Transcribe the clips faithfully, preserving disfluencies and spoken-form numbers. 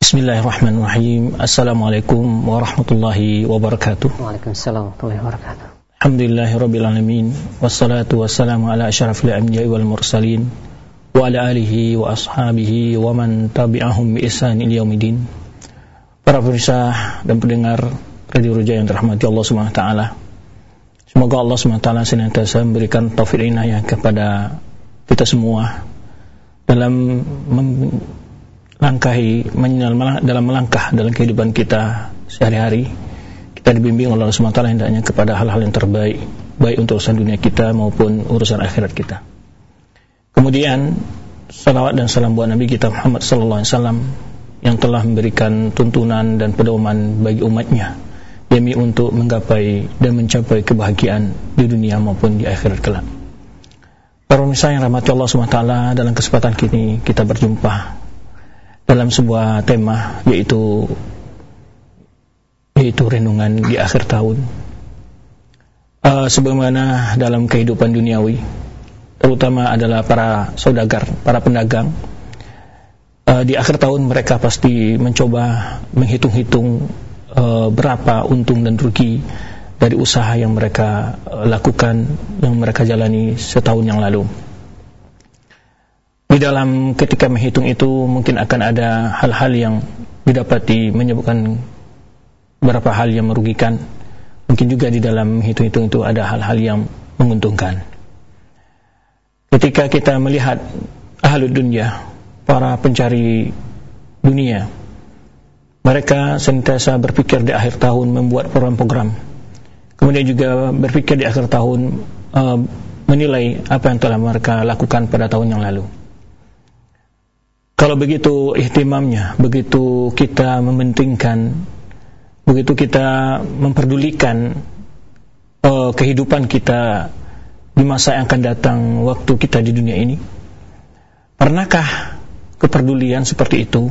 Bismillahirrahmanirrahim. Assalamualaikum warahmatullahi wabarakatuh. Waalaikumsalam warahmatullahi wabarakatuh. Alhamdulillahirabbil alamin, wassalatu wassalamu ala asyrafil anbiya'i wal mursalin wa ala alihi wa ashabihi wa man tabi'ahum bi ihsan ila yaumidin. Para pemirsa dan pendengar Radio Roja yang dirahmati Allah Subhanahu wa taala. Semoga Allah Subhanahu wa taala senantiasa memberikan taufik inayah kepada kita semua dalam melangkahi dalam melangkah dalam kehidupan kita sehari-hari. Kita dibimbing oleh Allah Subhanahu wa taala hendaknya kepada hal-hal yang terbaik, baik untuk urusan dunia kita maupun urusan akhirat kita. Kemudian salawat dan salam buat Nabi kita Muhammad sallallahu alaihi wasallam yang telah memberikan tuntunan dan pedoman bagi umatnya demi untuk menggapai dan mencapai kebahagiaan di dunia maupun di akhirat kelak. Para pemirsa yang rahmati Allah Subhanahu wa taala, dalam kesempatan kini kita berjumpa dalam sebuah tema yaitu yaitu renungan di akhir tahun. Uh, sebagaimana dalam kehidupan duniawi, terutama adalah para saudagar, para pedagang, uh, di akhir tahun mereka pasti mencoba menghitung-hitung uh, berapa untung dan rugi dari usaha yang mereka uh, lakukan, yang mereka jalani setahun yang lalu. Di dalam ketika menghitung itu mungkin akan ada hal-hal yang didapati menyebabkan beberapa hal yang merugikan. Mungkin juga di dalam menghitung-hitung itu ada hal-hal yang menguntungkan. Ketika kita melihat ahlud dunya, para pencari dunia, mereka senantiasa berpikir di akhir tahun membuat program-program. Kemudian juga berpikir di akhir tahun uh, menilai apa yang telah mereka lakukan pada tahun yang lalu. Kalau begitu ihtimamnya, begitu kita mementingkan, begitu kita memperdulikan uh, kehidupan kita di masa yang akan datang waktu kita di dunia ini, pernahkah kepedulian seperti itu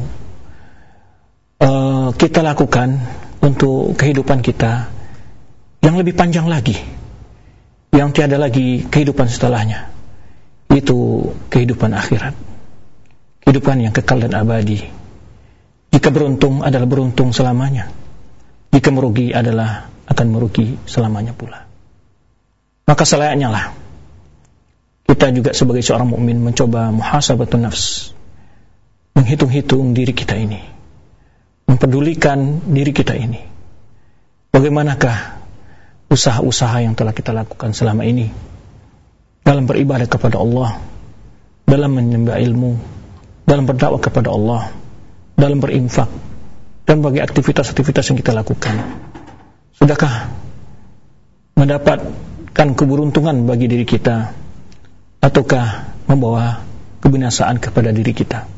uh, kita lakukan untuk kehidupan kita yang lebih panjang lagi, yang tiada lagi kehidupan setelahnya, itu kehidupan akhirat, kehidupan yang kekal dan abadi. Jika beruntung adalah beruntung selamanya, jika merugi adalah akan merugi selamanya pula. Maka selayaknya lah kita juga sebagai seorang mukmin mencoba muhasabatun nafs, menghitung-hitung diri kita ini, mempedulikan diri kita ini. Bagaimanakah usaha-usaha yang telah kita lakukan selama ini dalam beribadah kepada Allah, dalam menyembah ilmu, dalam berdakwah kepada Allah, dalam berinfak, dan bagi aktivitas-aktivitas yang kita lakukan. Sudahkah mendapatkan keberuntungan bagi diri kita, ataukah membawa kebinasaan kepada diri kita?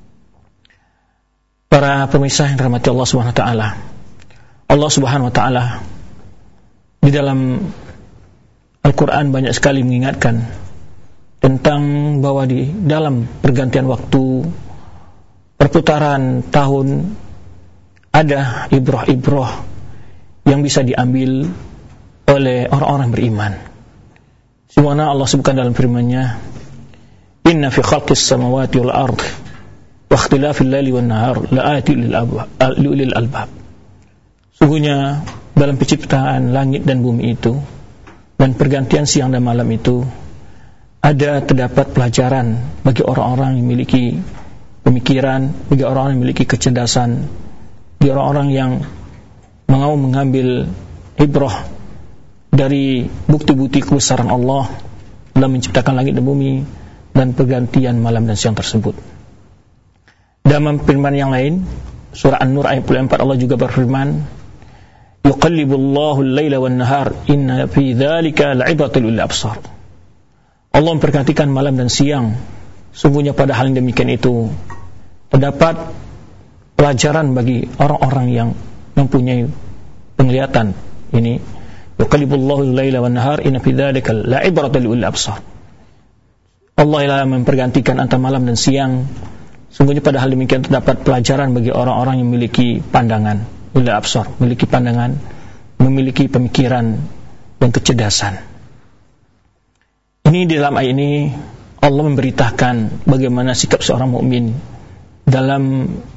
Para pemirsa yang dirahmati Allah Subhanahu wa taala, Allah Subhanahu wa taala di dalam Al-Quran banyak sekali mengingatkan tentang bahwa di dalam pergantian waktu, perputaran tahun, ada ibrah-ibrah yang bisa diambil oleh orang-orang beriman. Sebagaimana Allah sebutkan dalam firman-Nya, "Inna fi khalqis samawati wal ard wa ikhtilafil laili wan nahar la'atin lil albab." Sungguhnya dalam penciptaan langit dan bumi itu dan pergantian siang dan malam itu ada terdapat pelajaran bagi orang-orang yang memiliki pemikiran, bagi orang-orang yang memiliki kecerdasan, bagi orang-orang yang mau mengambil ibrah dari bukti-bukti kebesaran Allah dalam menciptakan langit dan bumi dan pergantian malam dan siang tersebut. Dalam firman yang lain, surah An-Nur ayat empat Allah juga berfirman, "Yuqallibullahu al-laila wan-nahar, inna fi dzalika la'ibratan lil absar." Allah memperhatikan malam dan siang. Sungguhnya pada hal yang demikian itu terdapat pelajaran bagi orang-orang yang mempunyai penglihatan. Ini yuqallibullahu al-laila wan-nahar, inna fi dzalika la'ibratan lil absar. Allah yang mempergantikan antara malam dan siang. Sungguhnya pada hal demikian terdapat pelajaran bagi orang-orang yang memiliki pandangan, ulil absar, memiliki pandangan, memiliki pemikiran dan kecerdasan. Ini di dalam ayat ini Allah memberitakan bagaimana sikap seorang mukmin dalam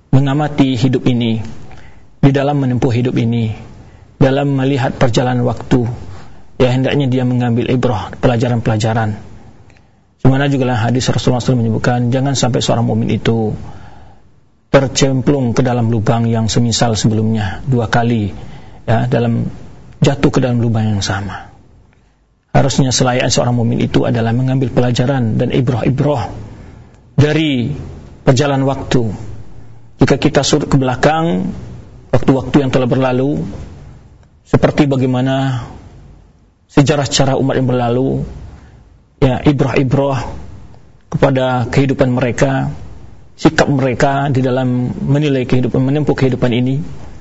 mengamati hidup ini, di dalam menempuh hidup ini, dalam melihat perjalanan waktu, ya hendaknya dia mengambil ibrah, pelajaran-pelajaran. Dimana juga hadis Rasulullah shallallahu alaihi wasallam menyebutkan, jangan sampai seorang mukmin itu tercemplung ke dalam lubang yang semisal sebelumnya dua kali, ya, dalam jatuh ke dalam lubang yang sama. Harusnya selayaknya seorang mukmin itu adalah mengambil pelajaran dan ibrah-ibrah dari perjalanan waktu. Jika kita surut ke belakang waktu-waktu yang telah berlalu, seperti bagaimana sejarah-sejarah umat yang berlalu, ya, ibrah-ibrah kepada kehidupan mereka, sikap mereka di dalam menilai kehidupan, menempuh kehidupan ini,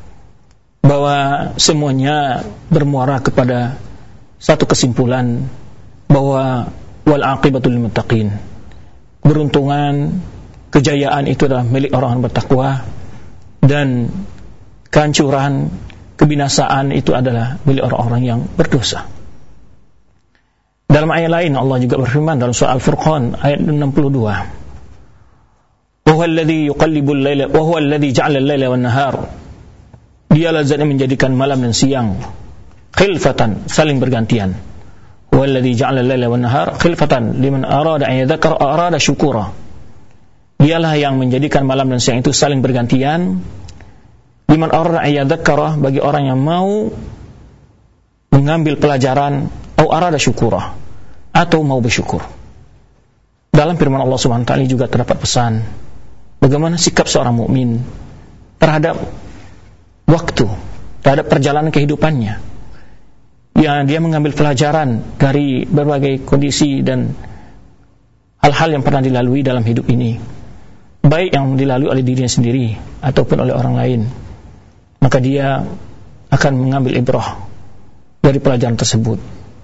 bahwa semuanya bermuara kepada satu kesimpulan bahwa wal aqibatul lil muttaqin. Keberuntungan, kejayaan itu adalah milik orang yang bertakwa, dan kehancuran, kebinasaan itu adalah milik orang-orang yang berdosa. Dalam ayat lain Allah juga berfirman dalam surah Al-Furqan ayat enam puluh dua. Wa huwa alladhi yuqallibul laila wa huwa alladhi ja'ala al-laila wan nahar. Dialah zat yang menjadikan malam dan siang khilfatan, saling bergantian. Wa alladhi ja'ala al-laila wan nahar khilfatan liman arada an yadhakkara aw arada syukura. Dialah yang menjadikan malam dan siang itu saling bergantian, liman arada an yadhakkara, bagi orang yang mau mengambil pelajaran, aw arada syukura, atau mau bersyukur. Dalam firman Allah Subhanahu wa taala juga terdapat pesan bagaimana sikap seorang mukmin terhadap waktu, terhadap perjalanan kehidupannya. Ya, dia mengambil pelajaran dari berbagai kondisi dan hal-hal yang pernah dilalui dalam hidup ini, baik yang dilalui oleh dirinya sendiri ataupun oleh orang lain. Maka dia akan mengambil ibrah dari pelajaran tersebut.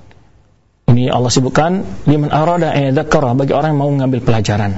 Ini Allah sebutkan liman arada an yadhakkara, bagi orang yang mau mengambil pelajaran.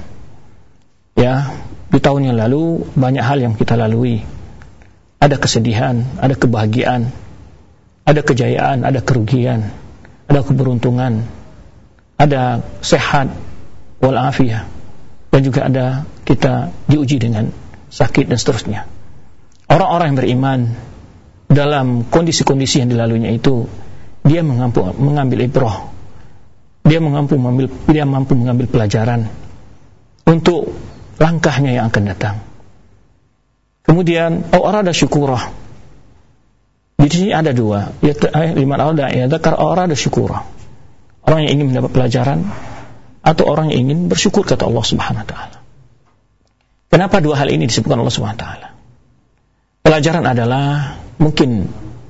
Ya, di tahun yang lalu banyak hal yang kita lalui. Ada kesedihan, ada kebahagiaan, ada kejayaan, ada kerugian, ada keberuntungan, ada sehat wal afiyah, dan juga ada kita diuji dengan sakit dan seterusnya. Orang-orang yang beriman dalam kondisi-kondisi yang dilaluinya itu, dia mengampu, mengambil ibrah, dia mampu mengambil, dia mampu mengambil pelajaran untuk langkahnya yang akan datang. Kemudian, au arada syukurah. Di sini ada dua, yaitu liman arada ya dzakar arada syukurah. Orang yang ingin mendapat pelajaran atau orang yang ingin bersyukur, kata Allah Subhanahu wa taala. Kenapa dua hal ini disebutkan Allah Subhanahu wa taala? Pelajaran adalah mungkin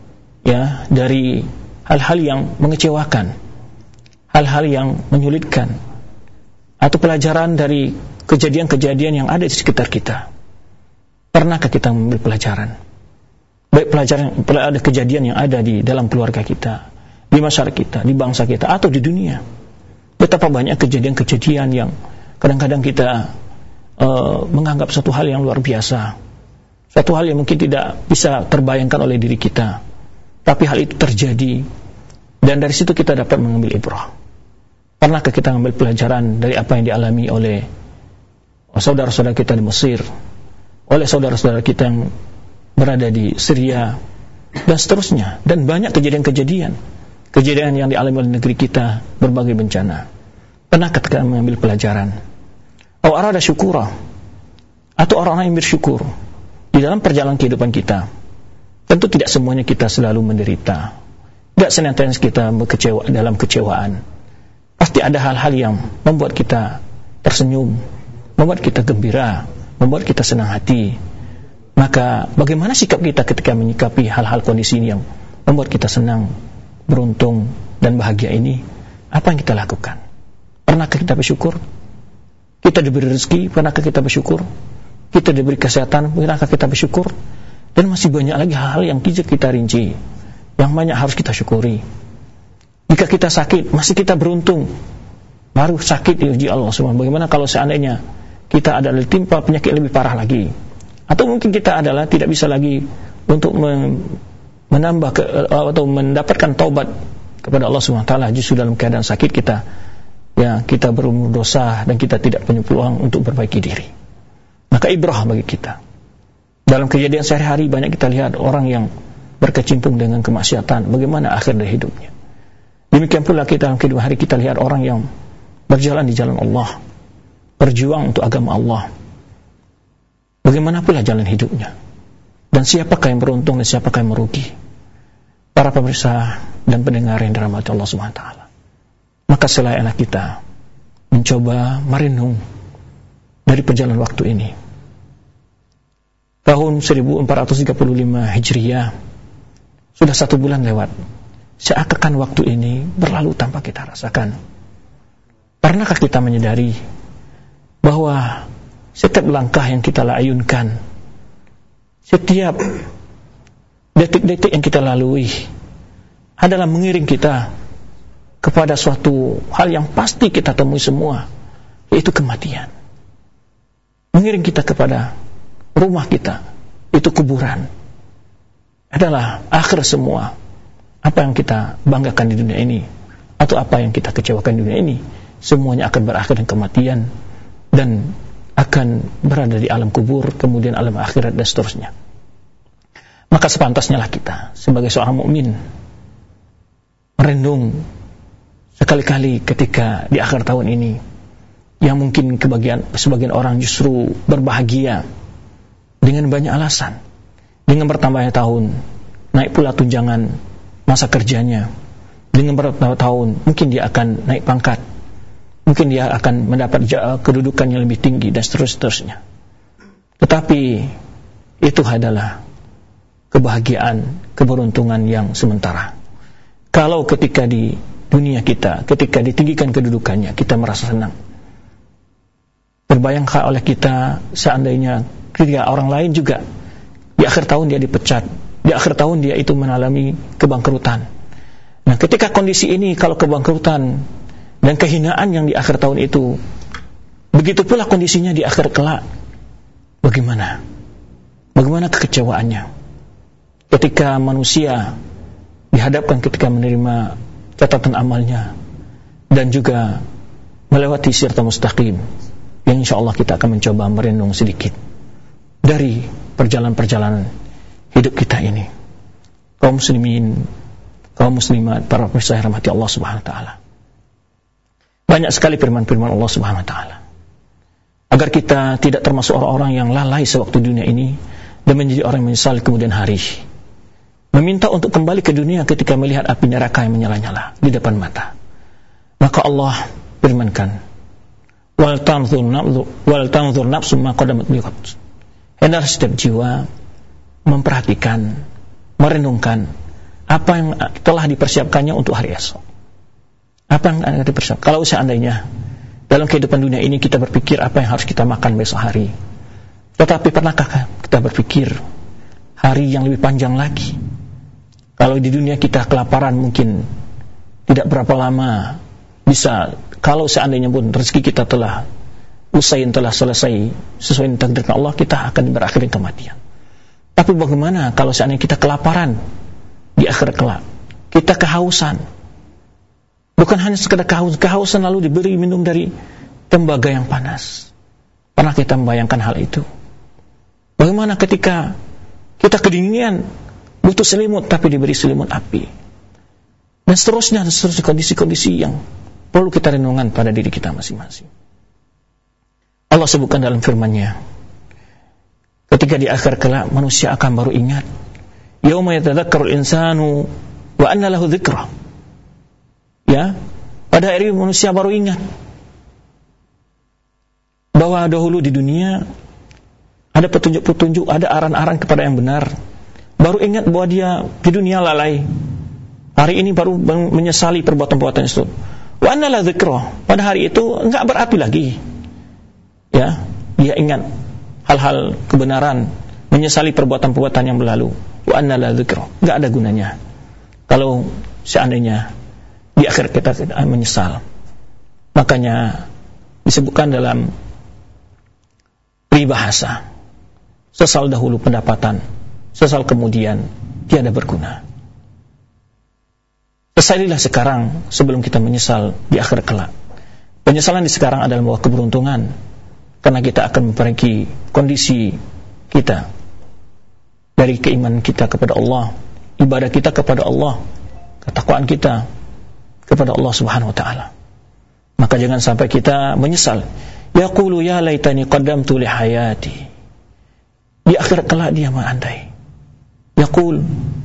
ya dari hal-hal yang mengecewakan, hal-hal yang menyulitkan, atau pelajaran dari kejadian-kejadian yang ada di sekitar kita. Pernahkah kita mengambil pelajaran? Baik pelajaran, ada kejadian yang ada di dalam keluarga kita, di masyarakat kita, di bangsa kita, atau di dunia. Betapa banyak kejadian-kejadian yang kadang-kadang kita uh, menganggap satu hal yang luar biasa, satu hal yang mungkin tidak bisa terbayangkan oleh diri kita, tapi hal itu terjadi, dan dari situ kita dapat mengambil ibrah. Pernahkah kita mengambil pelajaran dari apa yang dialami oleh saudara-saudara kita di Mesir, oleh saudara-saudara kita yang berada di Syria, dan seterusnya, dan banyak kejadian-kejadian kejadian yang dialami oleh negeri kita, berbagai bencana. Pernahkah kita mengambil pelajaran? Atau arada syukurah, atau orang-orang yang bersyukur di dalam perjalanan kehidupan kita. Tentu tidak semuanya kita selalu menderita, tidak senantiasa kita berkecewa dalam kecewaan. Pasti ada hal-hal yang membuat kita tersenyum, membuat kita gembira, membuat kita senang hati. Maka bagaimana sikap kita ketika menyikapi hal-hal kondisi ini yang membuat kita senang, beruntung, dan bahagia ini? Apa yang kita lakukan? Pernahkah kita bersyukur? Kita diberi rezeki, pernahkah kita bersyukur? Kita diberi kesehatan, pernahkah kita bersyukur? Dan masih banyak lagi hal-hal yang tidak kita rinci, yang banyak harus kita syukuri. Jika kita sakit, masih kita beruntung. Baru sakit diuji Allah subhanahu wa taala. Bagaimana kalau seandainya kita adalah ditimpa penyakit lebih parah lagi? Atau mungkin kita adalah tidak bisa lagi untuk menambah ke, atau mendapatkan taubat kepada Allah subhanahu wa taala, justru dalam keadaan sakit kita, ya kita berumur dosa dan kita tidak punya peluang untuk perbaiki diri. Maka ibrah bagi kita. Dalam kejadian sehari-hari banyak kita lihat orang yang berkecimpung dengan kemaksiatan, bagaimana akhir dari hidupnya. Demikian pula kita dalam kehidupan hari kita lihat orang yang berjalan di jalan Allah, berjuang untuk agama Allah, bagaimana pula jalan hidupnya, dan siapakah yang beruntung dan siapakah yang merugi. Para pemirsa dan pendengar yang dirahmati Allah Subhanahu wa taala, maka selayaknya kita mencoba merenung dari perjalanan waktu ini. Tahun seribu empat ratus tiga puluh lima Hijriah, sudah satu bulan lewat. Seakan waktu ini berlalu tanpa kita rasakan. Pernahkah kita menyadari bahwa setiap langkah yang kita layunkan, setiap detik-detik yang kita lalui adalah mengiring kita kepada suatu hal yang pasti kita temui semua, yaitu kematian. Mengiring kita kepada rumah kita, itu kuburan. Adalah akhir semua apa yang kita banggakan di dunia ini atau apa yang kita kecewakan di dunia ini, semuanya akan berakhir dengan kematian dan akan berada di alam kubur, kemudian alam akhirat dan seterusnya. Maka sepantasnya lah kita sebagai seorang mukmin merenung sekali-kali ketika di akhir tahun ini, yang mungkin kebagian sebagian orang justru berbahagia dengan banyak alasan. Dengan bertambahnya tahun, naik pula tunjangan masa kerjanya. Dengan bertambah tahun, mungkin dia akan naik pangkat, mungkin dia akan mendapat kedudukan yang lebih tinggi dan seterusnya. Tetapi itu adalah kebahagiaan, keberuntungan yang sementara. Kalau ketika di dunia kita, ketika ditinggikan kedudukannya, kita merasa senang. Terbayangkan oleh kita seandainya ketika orang lain juga di akhir tahun dia dipecat, di akhir tahun dia itu mengalami kebangkrutan. Nah, ketika kondisi ini, kalau kebangkrutan dan kehinaan yang di akhir tahun itu, begitu pula kondisinya di akhir kelak, bagaimana? Bagaimana kekecewaannya ketika manusia dihadapkan ketika menerima catatan amalnya dan juga melewati siratal mustaqim, yang insyaallah kita akan mencoba merenung sedikit dari perjalanan-perjalanan hidup kita ini. Kaum muslimin, kaum muslimat, para pemirsa yang dirahmati Allah Subhanahu wa taala. Banyak sekali firman-firman Allah Subhanahu wa taala agar kita tidak termasuk orang-orang yang lalai sewaktu dunia ini dan menjadi orang yang menyesal kemudian hari. Meminta untuk kembali ke dunia ketika melihat api neraka yang menyala-nyala di depan mata. Maka Allah firmankan, wal tanzur nafsu wal tanzur nafsu ma qaddamat liqad. Hendaklah setiap jiwa memperhatikan, merenungkan apa yang telah dipersiapkannya untuk hari esok. Apa yang akan dipersiapkan? Kalau seandainya dalam kehidupan dunia ini kita berpikir apa yang harus kita makan besok hari, tetapi pernahkah kita berpikir hari yang lebih panjang lagi? Kalau di dunia kita kelaparan mungkin tidak berapa lama bisa, kalau seandainya pun rezeki kita telah usai, telah selesai sesuai dengan takdir Allah, kita akan berakhir dengan kematian. Tapi bagaimana kalau seandainya kita kelaparan di akhir kelak, kita kehausan, bukan hanya sekedar kehausan, kehausan lalu diberi minum dari tembaga yang panas. Pernah kita membayangkan hal itu? Bagaimana ketika kita kedinginan, butuh selimut tapi diberi selimut api, dan seterusnya, dan seterusnya kondisi-kondisi yang perlu kita renungkan pada diri kita masing-masing. Allah sebutkan dalam firman-Nya, ketika di akhir kelak manusia akan baru ingat, yauma yatadzakkarul insanu wa anna lahu dzikra. Ya, pada hari manusia baru ingat bahwa dahulu di dunia ada petunjuk-petunjuk, ada aran-aran kepada yang benar. Baru ingat bahwa dia di dunia lalai. Hari ini baru menyesali perbuatan-perbuatan itu. Wa anna lahu dzikra. Pada hari itu enggak berarti lagi. Ya, dia ingat hal-hal kebenaran, menyesali perbuatan-perbuatan yang berlalu. Wa anna lahu dzikra. Enggak ada gunanya kalau seandainya di akhir kita menyesal. Makanya disebutkan dalam peribahasa, sesal dahulu pendapatan, sesal kemudian tiada berguna. Sesalilah sekarang sebelum kita menyesal di akhir kelak. Penyesalan di sekarang adalah sebuah keberuntungan, karena kita akan memperbaiki kondisi kita dari keimanan kita kepada Allah, ibadah kita kepada Allah, ketakwaan kita kepada Allah Subhanahu wa taala. Maka jangan sampai kita menyesal. Yaqulu ya laitani qaddamtu li hayati. Di akhirat kelak dia mengandai. Yaqul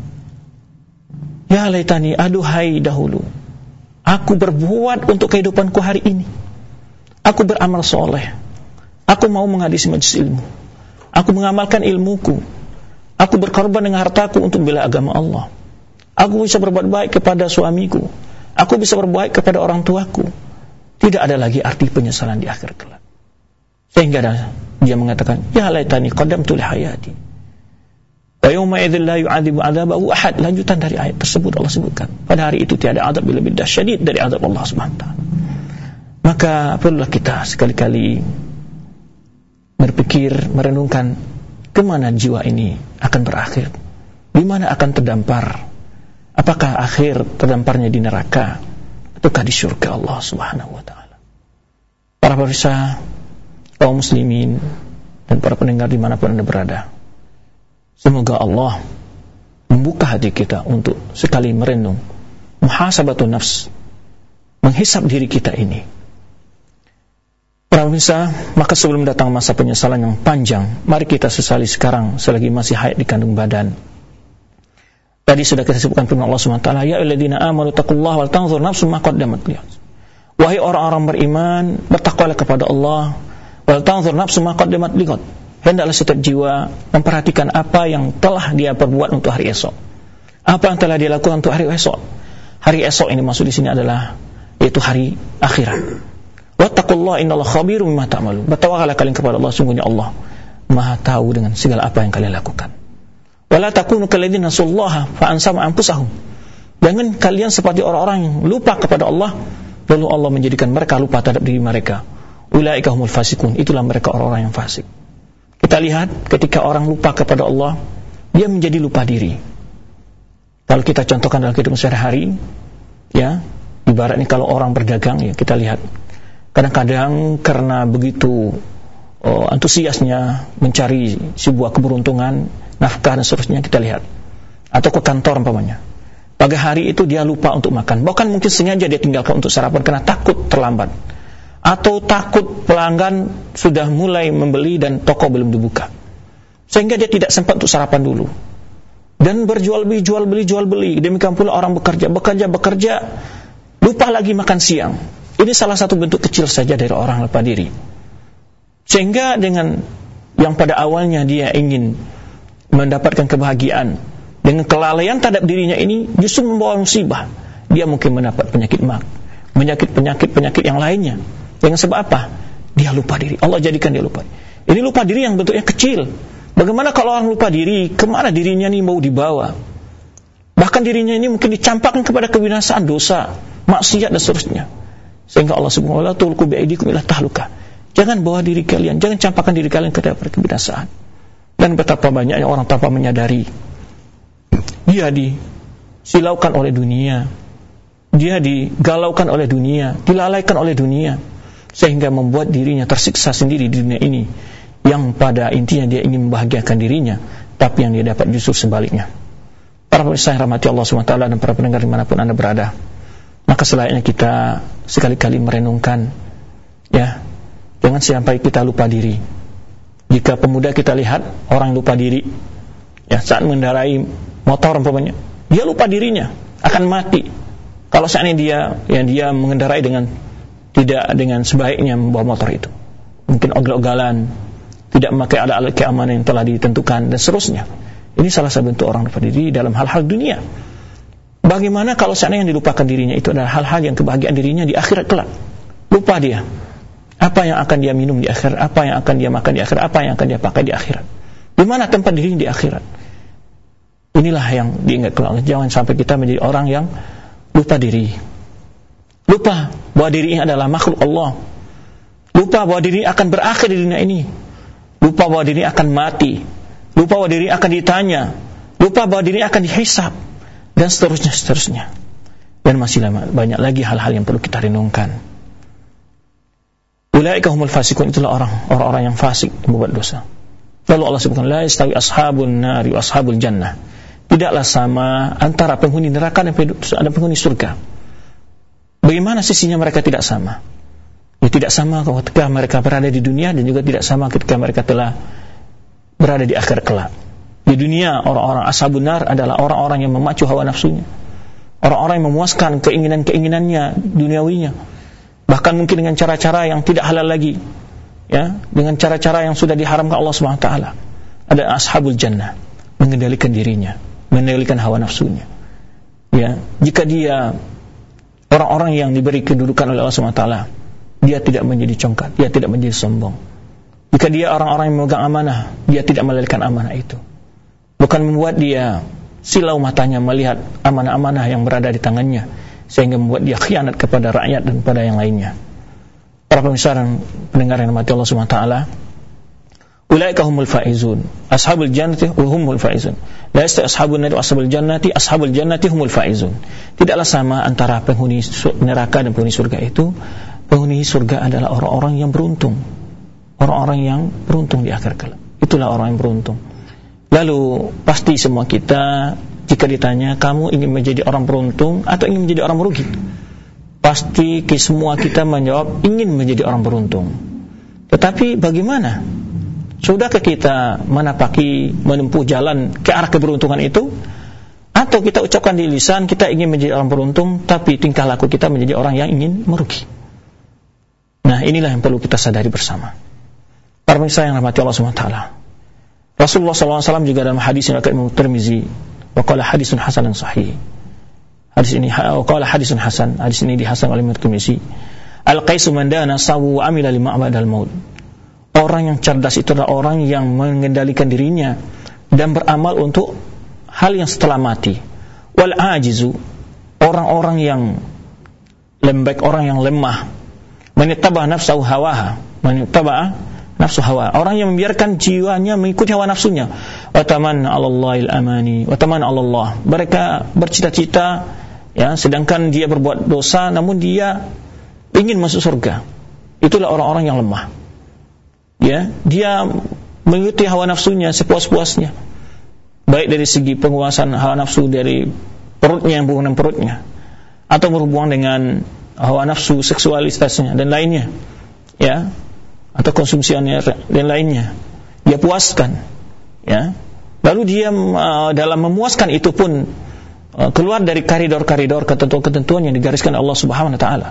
ya laitani, aduhai dahulu aku berbuat untuk kehidupanku hari ini. Aku beramal soleh. Aku mau menghabisi majlis ilmu. Aku mengamalkan ilmuku. Aku berkorban dengan hartaku untuk membela agama Allah. Aku bisa berbuat baik kepada suamiku. Aku bisa berbuat baik kepada orang tuaku. Tidak ada lagi arti penyesalan di akhir kelak. Sehingga dia mengatakan, ya laitani qaddamtu li hayati. Wa yawma idzin la yu'adzibu 'adzabahu ahad. Lanjutan dari ayat tersebut Allah sebutkan, pada hari itu tiada azab lebih dahsyat dari azab Allah Subhanahu wa taala. Maka perlulah kita sekali-kali berpikir, merenungkan kemana jiwa ini akan berakhir, di mana akan terdampar. Apakah akhir terdamparnya di neraka ataukah di surga Allah Subhanahu wa taala. Para pemirsa, kaum muslimin dan para pendengar dimanapun Anda berada, semoga Allah membuka hati kita untuk sekali merenung, muhasabatun nafs, menghisab diri kita ini. Para pemirsa, maka sebelum datang masa penyesalan yang panjang, mari kita sesali sekarang selagi masih hayat di kandung badan. Tadi sudah kita sebutkan firman Allah Subhanahu wa taala, ya ayyuhalladzina amanu taqullaha wal tanzur nafsum ma qaddamat lighad. Wahai orang-orang beriman, bertakwalah kepada Allah, wal tanzur nafsum ma qaddamat lighad. Hendaklah setiap jiwa memperhatikan apa yang telah dia perbuat untuk hari esok. Apa yang telah dia lakukan untuk hari esok. Hari esok ini maksud di sini adalah yaitu hari akhirat. Wattaqullaha innallaha khabirum bima ta'malun. Bertawakallah kalian kepada Allah, sungguhnya Allah Maha tahu dengan segala apa yang kalian lakukan. Wala takunu kalladzina nasullaha fa ansahum anfusahum. Jangan kalian seperti orang-orang yang lupa kepada Allah lalu Allah menjadikan mereka lupa terhadap diri mereka. Ulaika humul fasikun. Itulah mereka orang-orang yang fasik. Kita lihat ketika orang lupa kepada Allah, dia menjadi lupa diri. Kalau kita contohkan dalam kehidupan sehari-hari, ya, ibaratnya kalau orang berdagang, ya kita lihat kadang-kadang karena begitu oh, antusiasnya mencari sebuah keberuntungan, nafkah dan seterusnya, kita lihat. Atau ke kantor umpamanya. Pagi hari itu dia lupa untuk makan. Bahkan mungkin sengaja dia tinggalkan untuk sarapan karena takut terlambat. Atau takut pelanggan sudah mulai membeli dan toko belum dibuka. Sehingga dia tidak sempat untuk sarapan dulu. Dan berjual beli, jual beli, jual beli. Demikian pula orang bekerja, bekerja, bekerja. Lupa lagi makan siang. Ini salah satu bentuk kecil saja dari orang lupa diri. Sehingga dengan yang pada awalnya dia ingin mendapatkan kebahagiaan, dengan kelalaian terhadap dirinya ini justru membawa musibah. Dia mungkin mendapat penyakit mak, penyakit-penyakit-penyakit yang lainnya. Dengan sebab apa? Dia lupa diri. Allah jadikan dia lupa. Ini lupa diri yang bentuknya kecil. Bagaimana kalau orang lupa diri, kemana dirinya ini mau dibawa? Bahkan dirinya ini mungkin dicampakkan kepada kebinasaan, dosa, maksiat dan seterusnya. Sehingga Allah subhanahu wa ta'ala tulqu biaidikum ila tahluka. Jangan bawa diri kalian, jangan campakkan diri kalian ke dalam kebinasaan. Dan betapa banyaknya orang tanpa menyadari, dia disilaukan oleh dunia, dia digalaukan oleh dunia, dilalaikan oleh dunia, sehingga membuat dirinya tersiksa sendiri di dunia ini, yang pada intinya dia ingin membahagiakan dirinya, tapi yang dia dapat justru sebaliknya. Para pemirsa yang rahmati Allah subhanahu wa taala dan para pendengar dimanapun Anda berada, maka selayaknya kita sekali-kali merenungkan, ya, jangan sampai kita lupa diri. Jika pemuda kita lihat orang lupa diri, ya, saat mengendarai motor umpamanya, dia lupa dirinya, akan mati. Kalau seandainya dia, ya, dia mengendarai dengan tidak dengan sebaiknya membawa motor itu, mungkin ogel-ogalan, tidak memakai alat-alat keamanan yang telah ditentukan dan seterusnya. Ini salah satu bentuk orang lupa diri dalam hal-hal dunia. Bagaimana kalau seandainya yang dilupakan dirinya itu adalah hal-hal yang kebahagiaan dirinya di akhirat kelak? Lupa dia. Apa yang akan dia minum di akhirat? Apa yang akan dia makan di akhirat? Apa yang akan dia pakai di akhirat? Di mana tempat dirinya di akhirat? Inilah yang diingat Allah. Jangan sampai kita menjadi orang yang lupa diri. Lupa bahwa dirinya adalah makhluk Allah. Lupa bahwa diri akan berakhir di dunia ini. Lupa bahwa diri akan mati. Lupa bahwa diri akan ditanya. Lupa bahwa diri akan dihisab. Dan seterusnya, seterusnya. Dan masih lama, banyak lagi hal-hal yang perlu kita renungkan. Ulaika humul fasikun, itulah orang, orang-orang yang fasik, yang membuat dosa. Lalu Allah sebutkan, la yastawi ashabun nari wa ashabul jannah. Tidaklah sama antara penghuni neraka dan penghuni surga. Bagaimana sisinya mereka tidak sama? Ya, tidak sama ketika mereka berada di dunia, dan juga tidak sama ketika mereka telah berada di akhir kelak. Di dunia, orang-orang ashabun nar adalah orang-orang yang memacu hawa nafsunya, orang-orang yang memuaskan keinginan-keinginannya duniawinya, bahkan mungkin dengan cara-cara yang tidak halal lagi, ya, dengan cara-cara yang sudah diharamkan Allah Subhanahu wa taala. Ada ashabul jannah, mengendalikan dirinya, mengendalikan hawa nafsunya. Ya, jika dia orang-orang yang diberi kedudukan oleh Allah Subhanahu wa taala, dia tidak menjadi congkak, dia tidak menjadi sombong. Jika dia orang-orang yang memegang amanah, dia tidak melalaikan amanah itu. Bukan membuat dia silau matanya melihat amanah-amanah yang berada di tangannya, sehingga membuat dia khianat kepada rakyat dan kepada yang lainnya. Para pemirsa dan pendengar yang dirahmati Allah Subhanahu wa taala, ulaika humul faizun, ashabul jannati humul faizun. La yastawi ashabun nari wa ashabul jannati, ashabul jannati humul faizun. Tidaklah sama antara penghuni neraka dan penghuni surga itu. Penghuni surga adalah orang-orang yang beruntung, orang-orang yang beruntung di akhir kelak. Itulah orang yang beruntung. Lalu pasti semua kita, jika ditanya kamu ingin menjadi orang beruntung atau ingin menjadi orang merugi, pasti semua kita menjawab ingin menjadi orang beruntung. Tetapi bagaimana? Sudahkah kita menapaki, menempuh jalan ke arah keberuntungan itu? Atau kita ucapkan di lisan kita ingin menjadi orang beruntung, tapi tingkah laku kita menjadi orang yang ingin merugi? Nah, inilah yang perlu kita sadari bersama. Para pemirsa yang dirahmati Allah Subhanahu wa taala, Rasulullah sallallahu alaihi wasallam juga dalam hadis yang riwayat Imam Tirmizi, wa qala hadisun hasanun sahih. Hadis ini wa qala hadisun hasan, hadis ini dihasan oleh Imam Tirmizi. Al-qaisu man dana sawu wa amila lima ba'dal maut. Orang yang cerdas itu adalah orang yang mengendalikan dirinya dan beramal untuk hal yang setelah mati. Wal ajizu, orang-orang yang lembek, orang yang lemah, manittaba nafsahu hawaha, manittaba nafsu hawa, orang yang membiarkan jiwanya mengikuti hawa nafsunya. Wa tamanna 'alallahil amani, wa tamanna 'alallah. Mereka bercita-cita, ya, sedangkan dia berbuat dosa namun dia ingin masuk surga. Itulah orang-orang yang lemah. Ya, dia mengikuti hawa nafsunya sepuas-puasnya. Baik dari segi penguasaan hawa nafsu dari perutnya, yang berhubungan perutnya, atau berhubungan dengan hawa nafsu seksualitasnya dan lainnya. Ya, atau konsumsi dan lainnya, dia puaskan, ya. Lalu dia uh, dalam memuaskan itu pun uh, keluar dari koridor-koridor ketentuan-ketentuan yang digariskan Allah Subhanahu wa taala.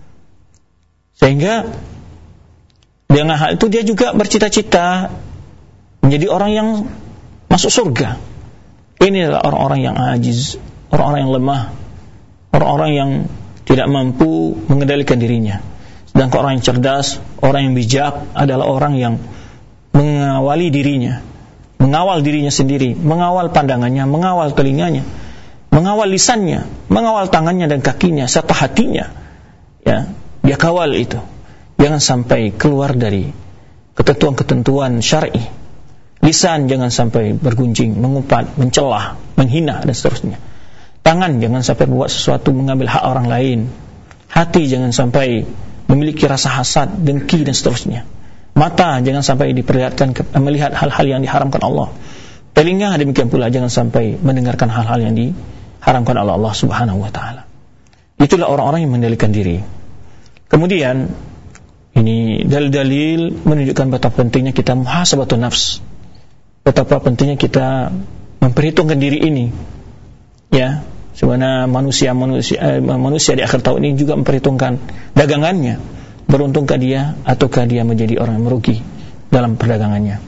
Sehingga dengan hal itu dia juga bercita-cita menjadi orang yang masuk surga. Inilah orang-orang yang ajiz, orang-orang yang lemah, orang-orang yang tidak mampu mengendalikan dirinya. Dan orang yang cerdas, orang yang bijak adalah orang yang mengawali dirinya, mengawal dirinya sendiri, mengawal pandangannya, mengawal telinganya, mengawal lisannya, mengawal tangannya dan kakinya serta hatinya. Ya, dia kawal itu. Jangan sampai keluar dari ketentuan-ketentuan syar'i. Lisan jangan sampai bergunjing, mengumpat, mencelah, menghina dan seterusnya. Tangan jangan sampai buat sesuatu mengambil hak orang lain. Hati jangan sampai memiliki rasa hasad, dengki dan seterusnya. Mata jangan sampai diperlihatkan melihat hal-hal yang diharamkan Allah. Telinga demikian pula jangan sampai mendengarkan hal-hal yang diharamkan oleh Allah Subhanahu wa taala. Itulah orang-orang yang mengendalikan diri. Kemudian ini dalil-dalil menunjukkan betapa pentingnya kita muhasabatun nafs. Betapa pentingnya kita memperhitungkan diri ini. Ya, sebenarnya manusia manusia eh, manusia di akhir tahun ini juga memperhitungkan dagangannya, beruntungkah dia ataukah dia menjadi orang yang merugi dalam perdagangannya.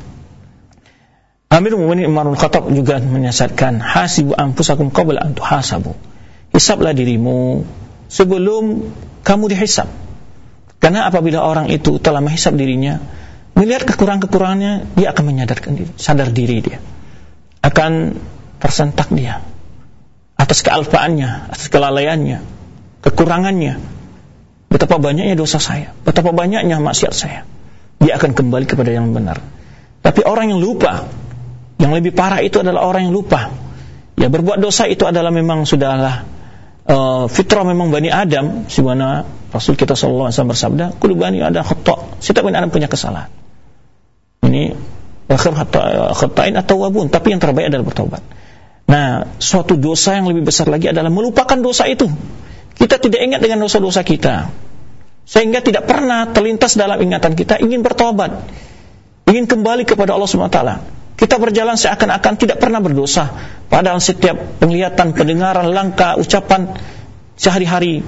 Amirul Mukminin Umar bin Khattab juga menasihatkan, hasibu anfusakum qabla an tuhasabu. Hisablah dirimu sebelum kamu dihisab. Karena apabila orang itu telah menghisab dirinya, melihat kekurangan-kekurangannya, dia akan menyadarkan diri, sadar diri dia. Akan tersentak dia atas kealpaannya, atas kelalaiannya, kekurangannya. Betapa banyaknya dosa saya, betapa banyaknya maksiat saya. Dia akan kembali kepada yang benar. Tapi orang yang lupa, yang lebih parah itu adalah orang yang lupa. Ya, berbuat dosa itu adalah memang sudahlah uh, fitrah memang Bani Adam. Sebagaimana Rasul kita sallallahu alaihi wasallam bersabda, kullu bani Adam khata'. Setiap bani Adam punya kesalahan. Ini wa khairul khata'in at-tawwabun, tapi yang terbaik adalah bertobat. Nah, suatu dosa yang lebih besar lagi adalah melupakan dosa itu. Kita tidak ingat dengan dosa-dosa kita, sehingga tidak pernah terlintas dalam ingatan kita ingin bertobat, ingin kembali kepada Allah Subhanahu wa taala. Kita berjalan seakan-akan tidak pernah berdosa, padahal setiap penglihatan, pendengaran, langkah, ucapan sehari-hari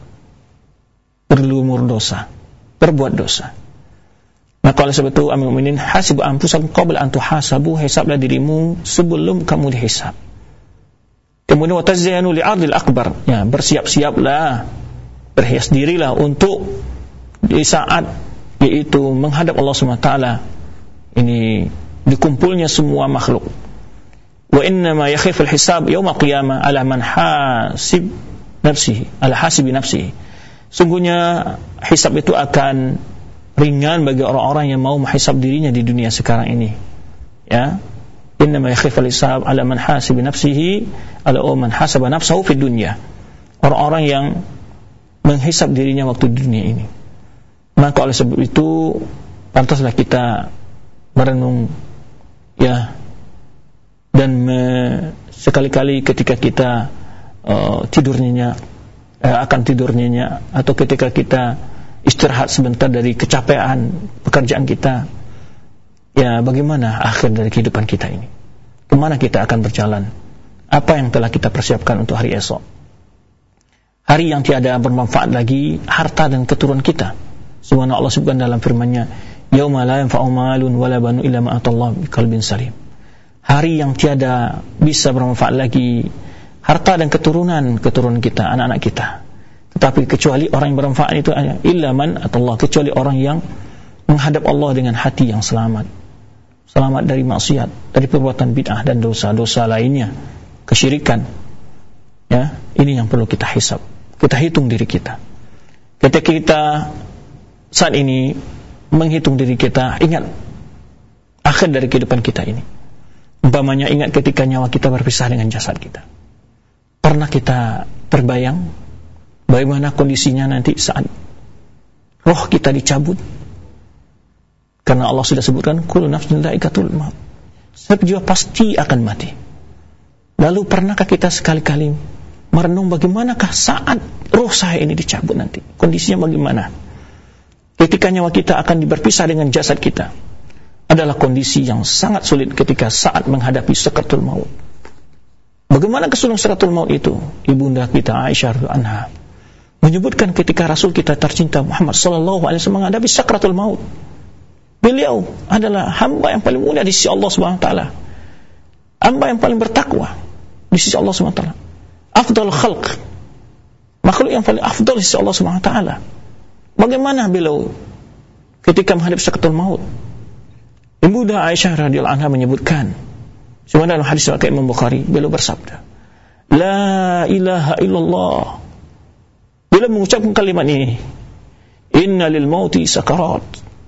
berlumur dosa, berbuat dosa. Maka oleh sebab itu, amin mukminin, hasibu anfusakum qabla an tuhasabu, hisablah dirimu sebelum kamu dihisab. Kemudian watazayyanu li'ardil akbar, ya, bersiap-siaplah, berhias dirilah untuk di saat yaitu menghadap Allah Subhanahu wa taala. Ini dikumpulnya semua makhluk. Wa innama yakhiful hisab yaumil qiyamah ala man hasib nafsihi, ala hasibi nafsihi. Sungguhnya hisab itu akan ringan bagi orang-orang yang mau menghisab dirinya di dunia sekarang ini. Ya. Innama yakhiful hisab ala man hasibi nafsihi ala man hasaba nafsahu fid dunya. Orang-orang yang menghisab dirinya waktu di dunia ini. Maka oleh sebab itu pantaslah kita merenung, ya, dan me, sekali-kali ketika kita uh, tidur nyenyak, uh, akan tidur nyenyak, atau ketika kita istirahat sebentar dari kecapean pekerjaan kita, ya, bagaimana akhir dari kehidupan kita ini? Kemana kita akan berjalan? Apa yang telah kita persiapkan untuk hari esok? Hari yang tiada bermanfaat lagi harta dan keturunan kita. Subhanahu Allah sebutkan dalam firman-Nya, yauma la yanfa'u malun wala banu illa ma atallahu biqalbin salim. Hari yang tiada bisa bermanfaat lagi harta dan keturunan keturunan kita, anak-anak kita. Tetapi kecuali orang yang bermanfaat itu hanya illa man atallahu, kecuali orang yang menghadap Allah dengan hati yang selamat. Selamat dari maksiat, dari perbuatan bid'ah dan dosa-dosa lainnya, kesyirikan. Ya, ini yang perlu kita hisab. Kita hitung diri kita. Ketika kita saat ini menghitung diri kita, ingat akhir dari kehidupan kita ini. Umpamanya ingat ketika nyawa kita berpisah dengan jasad kita. Pernah kita terbayang bagaimana kondisinya nanti saat roh kita dicabut? Karena Allah sudah sebutkan kullu nafsin dha'iqatul maut. Setiap jiwa pasti akan mati. Lalu pernahkah kita sekali-kali merenung bagaimanakah saat roh saya ini dicabut nanti? Kondisinya bagaimana? Ketika nyawa kita akan berpisah dengan jasad kita, adalah kondisi yang sangat sulit ketika saat menghadapi sakaratul maut. Bagaimana kesulitan sakaratul maut itu? Ibunda kita Aisyah radhiyallahu anha menyebutkan ketika Rasul kita tercinta Muhammad sallallahu alaihi wasallam menghadapi sakaratul maut. Beliau adalah hamba yang paling mulia di sisi Allah Subhanahu wa taala. Hamba yang paling bertakwa di sisi Allah Subhanahu wa taala. Afdal khalq. Makhluk yang paling afdal di sisi Allah Subhanahu wa taala. Bagaimana beliau ketika menghadapi sakaratul maut? Ibunda Aisyah radhiyallahu anha menyebutkan, sebagaimana dalam hadis riwayat Imam Bukhari, beliau bersabda, "La ilaha illallah." Beliau mengucapkan kalimat ini, "Inna lil mauti sakarat."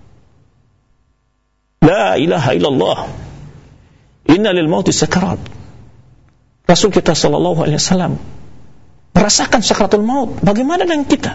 La ilaha illallah. Inna lil mauti sakarat. Rasul kita sallallahu alaihi wasallam merasakan sakaratul maut. Bagaimana dengan kita?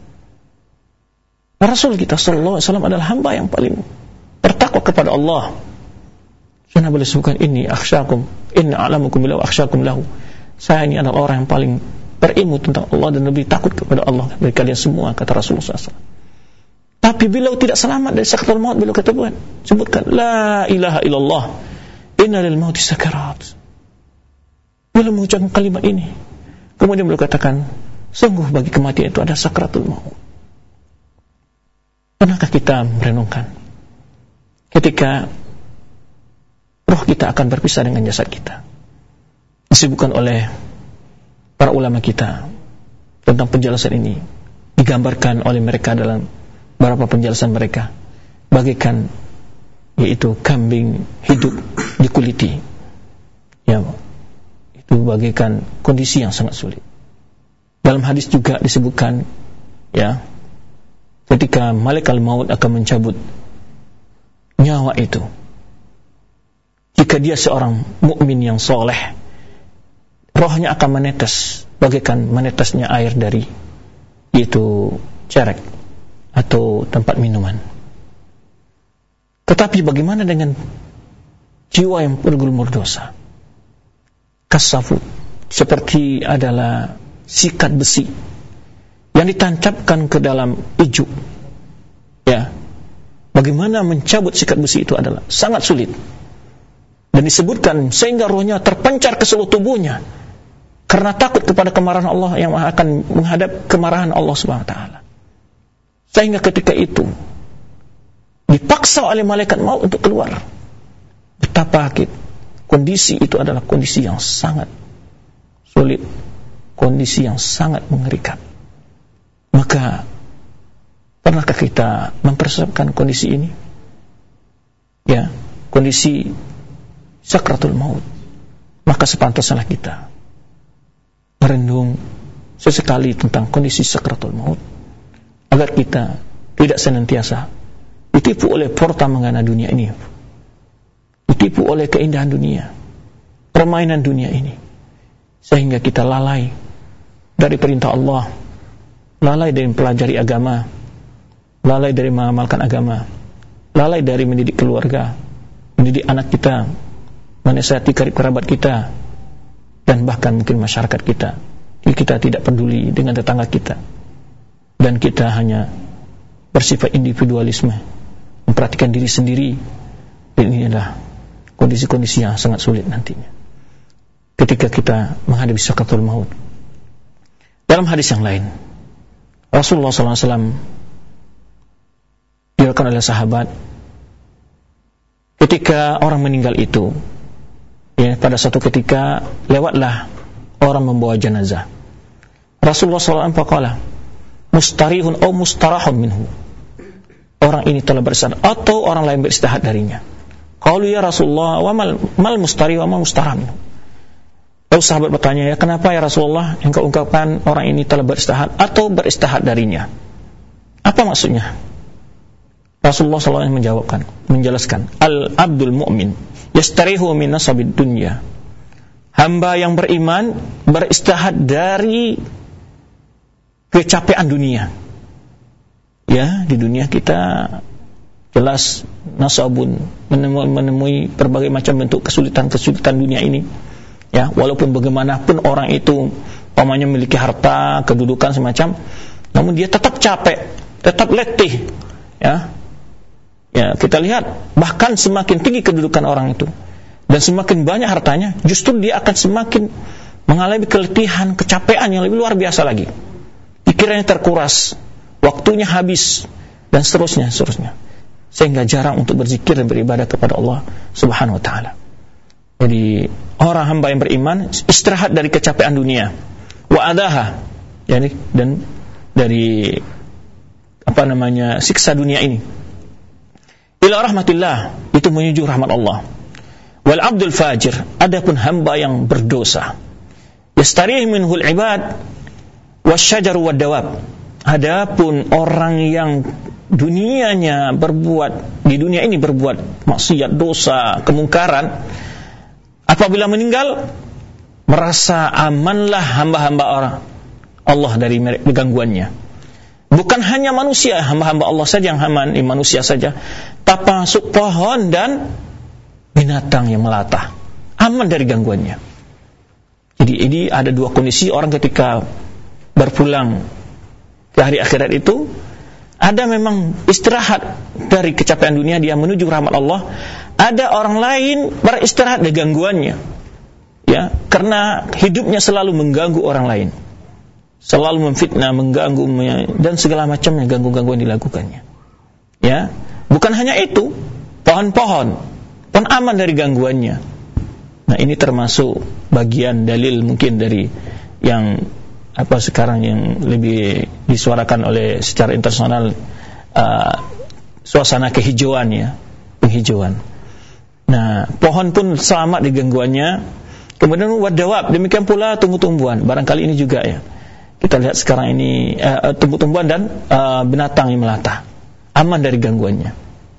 Rasul kita sallallahu alaihi wasallam adalah hamba yang paling bertakwa kepada Allah. Karena beliau sebutkan, inni akhsyakum, inna a'lamukum billahi wa akhsyakum lahu. Saya ini adalah orang yang paling berilmu tentang Allah dan lebih takut kepada Allah dari kalian semua, kata Rasulullah sallallahu alaihi wasallam. Tapi beliau tidak selamat dari sakaratul maut. Beliau katakan, sebutkan, la ilaha illallah, inna lil mauti sakarat. Beliau mengucapkan kalimat ini. Kemudian beliau katakan, sungguh bagi kematian itu ada sakaratul maut. Pernahkah kita merenungkan ketika roh kita akan berpisah dengan jasad kita? Disebutkan oleh para ulama kita tentang penjelasan ini, digambarkan oleh mereka dalam beberapa penjelasan mereka, bagaikan yaitu kambing hidup dikuliti. Ya, itu bagaikan kondisi yang sangat sulit. Dalam hadis juga disebutkan, ya, ketika malaikat maut akan mencabut nyawa itu, jika dia seorang mukmin yang soleh, rohnya akan menetes bagaikan menetesnya air dari yaitu cerek atau tempat minuman. Tetapi bagaimana dengan jiwa yang bergumul dosa. Kasafut, seperti adalah sikat besi yang ditancapkan ke dalam ijuk. Ya, bagaimana mencabut sikat besi itu adalah sangat sulit. Dan disebutkan sehingga rohnya terpencar ke seluruh tubuhnya karena takut kepada kemarahan Allah yang akan menghadap kemarahan Allah Subhanahu wa taala. Sehingga ketika itu dipaksa oleh malaikat maut untuk keluar. Betapa sakit. Kondisi itu adalah kondisi yang sangat sulit, kondisi yang sangat mengerikan. Maka pernahkah kita mempersiapkan kondisi ini? Ya, kondisi sakratul maut. Maka sepantasnya kita merenung sesekali tentang kondisi sakratul maut, agar kita tidak senantiasa ditipu oleh porta menggana dunia ini, ditipu oleh keindahan dunia, permainan dunia ini, sehingga kita lalai dari perintah Allah, lalai dari mempelajari agama, lalai dari mengamalkan agama, lalai dari mendidik keluarga, mendidik anak kita, menasihati karib kerabat kita, dan bahkan mungkin masyarakat kita. Jadi kita tidak peduli dengan tetangga kita, dan kita hanya bersifat individualisme, memperhatikan diri sendiri. Dan ini adalah kondisi-kondisi yang sangat sulit nantinya ketika kita menghadapi sakratul maut. Dalam hadis yang lain, Rasulullah sallallahu alaihi wasallam diriwayatkan oleh sahabat, ketika orang meninggal itu, ya, pada suatu ketika lewatlah orang membawa jenazah. Rasulullah sallallahu alaihi wasallam mustarihun atau mustarahun minhu, orang ini telah beristirahat atau orang lain beristirahat darinya. Qalu ya Rasulullah, wa mal, mal mustarih wa mal mustarah minhu. Lalu sahabat bertanya, ya kenapa ya Rasulullah yang kau ungkapkan orang ini telah beristirahat atau beristirahat darinya? Apa maksudnya? Rasulullah sallallahu alaihi wasallam menjawabkan, menjelaskan, al-abdul mu'min yastarihu min nasabid dunya. Hamba yang beriman beristirahat dari kecapean dunia. Ya, di dunia kita jelas nasabun, menemui, menemui berbagai macam bentuk kesulitan-kesulitan dunia ini. Ya, walaupun bagaimanapun orang itu pamannya memiliki harta, kedudukan semacam, namun dia tetap capek, tetap letih. Ya. Ya, kita lihat bahkan semakin tinggi kedudukan orang itu dan semakin banyak hartanya, justru dia akan semakin mengalami keletihan, kecapean yang lebih luar biasa lagi. Pikirannya terkuras, waktunya habis, dan seterusnya, seterusnya. Sehingga jarang untuk berzikir dan beribadah kepada Allah Subhanahu wa taala. Jadi orang hamba yang beriman istirahat dari kecapean dunia, wa adaha, yani dan dari apa namanya siksa dunia ini. Ila rahmatillah, itu menuju rahmat Allah. Wal abdul fajir, adapun hamba yang berdosa, yastarih minhul ibad wasyajaru wad dawab. Adapun orang yang dunianya berbuat, di dunia ini berbuat maksiat, dosa, kemungkaran, apabila meninggal merasa amanlah hamba-hamba orang Allah dari gangguannya. Bukan hanya manusia, hamba-hamba Allah saja yang aman, manusia saja, termasuk pohon dan binatang yang melata aman dari gangguannya. Jadi ini ada dua kondisi orang ketika berpulang ke hari akhirat itu. Ada memang istirahat dari kecapean dunia, dia menuju rahmat Allah. Ada orang lain beristirahat dari gangguannya, ya, karena hidupnya selalu mengganggu orang lain, selalu memfitnah, mengganggu, dan segala macamnya ganggu-gangguan dilakukannya. Ya, bukan hanya itu, pohon-pohon pun aman dari gangguannya. Nah, ini termasuk bagian dalil mungkin dari yang apa sekarang yang lebih disuarakan oleh secara internasional, uh, suasana kehijauan, ya, penghijauan. Nah, pohon pun selamat dari gangguannya. Kemudian wadawab, demikian pula tumbuh-tumbuhan. Barangkali ini juga, ya, kita lihat sekarang ini uh, tumbuh-tumbuhan dan uh, binatang yang melata aman dari gangguannya.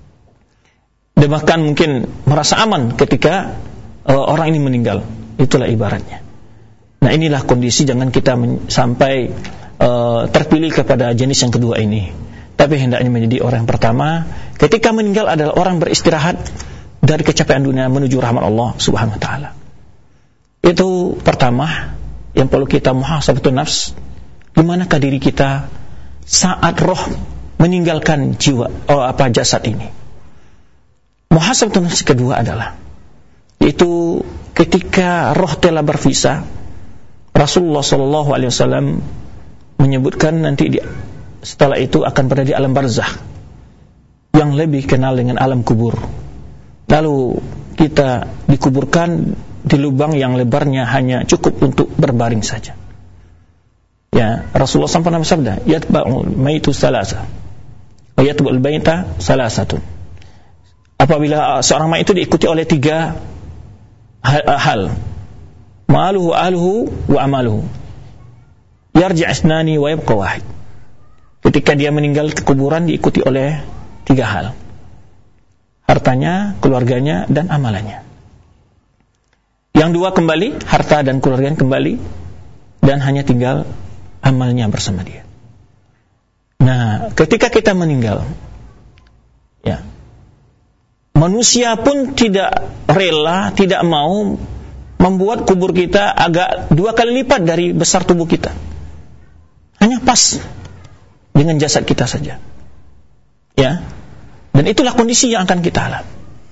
Dan bahkan mungkin merasa aman ketika uh, orang ini meninggal. Itulah ibaratnya. Nah, inilah kondisi, jangan kita men- sampai uh, terpilih kepada jenis yang kedua ini. Tapi hendaknya menjadi orang yang pertama, ketika meninggal adalah orang beristirahat dari kecapean dunia menuju rahmat Allah Subhanahu wa taala. Itu pertama yang perlu kita muhasabatun nafs, di manakah diri kita saat roh meninggalkan jiwa oh, apa jasad ini. Muhasabatun nafs kedua adalah yaitu ketika roh telah berpisah. Rasulullah sallallahu alaihi wasallam menyebutkan nanti di, setelah itu akan berada di alam barzakh yang lebih kenal dengan alam kubur. Lalu kita dikuburkan di lubang yang lebarnya hanya cukup untuk berbaring saja. Ya, Rasulullah sampai nama sabda, yatba'ul maitu salasa wa yatba'ul baita salasatun. Apabila seorang mayit itu diikuti oleh tiga hal, maluhu ahluhu wa amaluhu, yarji' isnani wa yabqa wahid. Ketika dia meninggal ke kuburan diikuti oleh tiga hal, hartanya, keluarganya, dan amalannya. Yang dua kembali, harta dan keluarganya kembali, dan hanya tinggal amalnya bersama dia. Nah, ketika kita meninggal, ya, manusia pun tidak rela, tidak mau membuat kubur kita agak dua kali lipat dari besar tubuh kita. Hanya pas dengan jasad kita saja. Ya, dan itulah kondisi yang akan kita alami.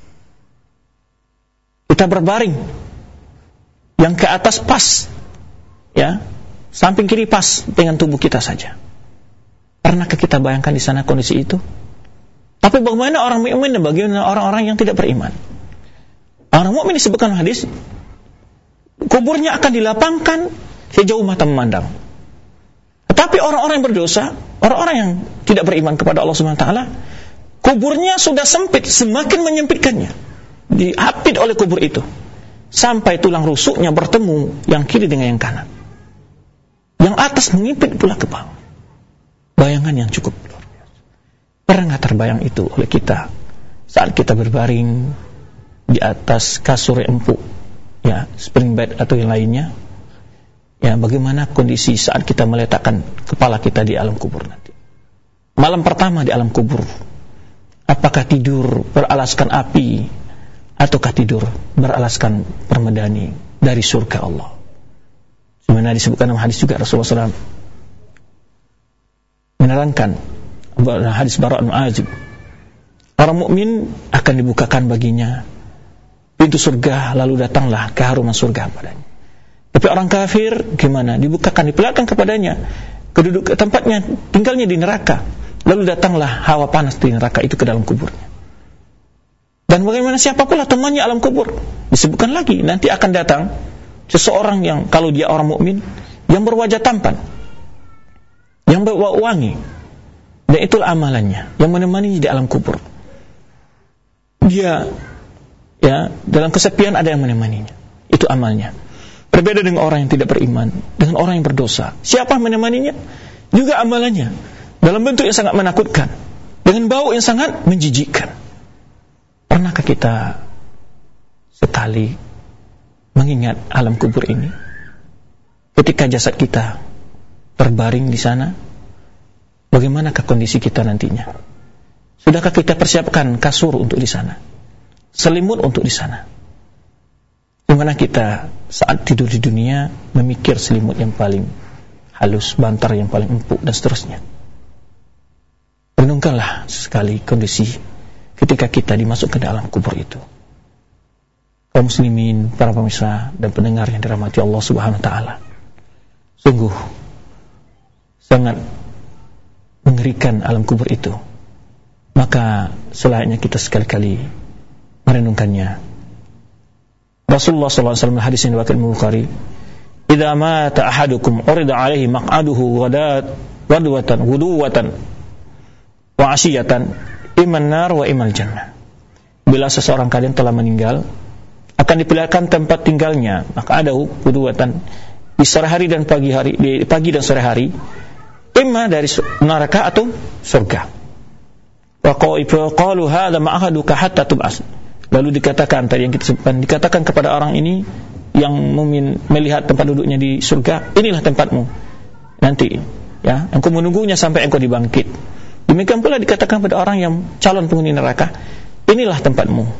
Kita berbaring, yang ke atas pas, ya, samping kiri pas dengan tubuh kita saja. Pernahkah kita bayangkan di sana kondisi itu? Tapi bagaimana orang mukmin dan bagaimana orang-orang yang tidak beriman? Orang mukmin disebutkan hadis, kuburnya akan dilapangkan sejauh mata memandang. Tetapi orang-orang yang berdosa, orang-orang yang tidak beriman kepada Allah Subhanahu wa taala, kuburnya sudah sempit, semakin menyempitkannya, dihapit oleh kubur itu, sampai tulang rusuknya bertemu yang kiri dengan yang kanan, yang atas mengimpit pula ke bawah. Bayangan yang cukup luar biasa. Pernah nggak terbayang itu oleh kita saat kita berbaring di atas kasur yang empuk, ya, spring bed atau yang lainnya, ya, bagaimana kondisi saat kita meletakkan kepala kita di alam kubur nanti. Malam pertama di alam kubur, apakah tidur beralaskan api ataukah tidur beralaskan permadani dari surga Allah? Sebenarnya disebutkan dalam hadis juga, Rasulullah shallallahu alaihi wasallam menerangkan hadis Bara' bin Azib, orang mukmin akan dibukakan baginya pintu surga, lalu datanglah keharuman surga padanya. Tapi orang kafir gimana? Dibukakan, diperlihatkan kepadanya keduduk tempatnya, tinggalnya di neraka, lalu datanglah hawa panas di neraka itu ke dalam kuburnya. Dan bagaimana siapa pula temannya alam kubur? Disebutkan lagi, nanti akan datang seseorang yang kalau dia orang mukmin, yang berwajah tampan, yang berwangi wangi, dan itulah amalannya yang menemani di alam kubur. Dia, ya, dalam kesepian ada yang menemaninya, itu amalnya. Berbeda dengan orang yang tidak beriman, dengan orang yang berdosa. Siapa yang menemaninya? Juga amalannya, dalam bentuk yang sangat menakutkan, dengan bau yang sangat menjijikkan. Pernahkah kita sekali mengingat alam kubur ini? Ketika jasad kita terbaring di sana, bagaimanakah kondisi kita nantinya? Sudahkah kita persiapkan kasur untuk di sana, selimut untuk di sana? Bagaimana kita saat tidur di dunia memikir selimut yang paling halus, bantal yang paling empuk, dan seterusnya? Renungkanlah sekali kondisi ketika kita dimasukkan ke dalam kubur itu. Kaum muslimin, para pemirsa dan pendengar yang dirahmati Allah Subhanahu wa taala, sungguh sangat mengerikan alam kubur itu. Maka selayaknya kita sekali-kali merenungkannya. Rasulullah sallallahu alaihi wasallam hadis yang diriwayatkan Imam Bukhari, "Idza mata ahadukum urida alaihi maq'aduhu ghadat wadwatan wuduwatan wa 'ashiyatan iman nar wa imal jannah." Bila seseorang kalian telah meninggal, akan diperlihatkan tempat tinggalnya, maka ada wuduwatan di sore hari dan pagi hari, di pagi dan sore hari, imma dari neraka atau surga. Wa qalu hadza ma'ahaduka hatta tub'as. Lalu dikatakan tadi yang kita sebutkan, dikatakan kepada orang ini yang mumin melihat tempat duduknya di surga, inilah tempatmu nanti, ya, engkau menunggunya sampai engkau dibangkit. Demikian pula dikatakan pada orang yang calon penghuni neraka, inilah tempatmu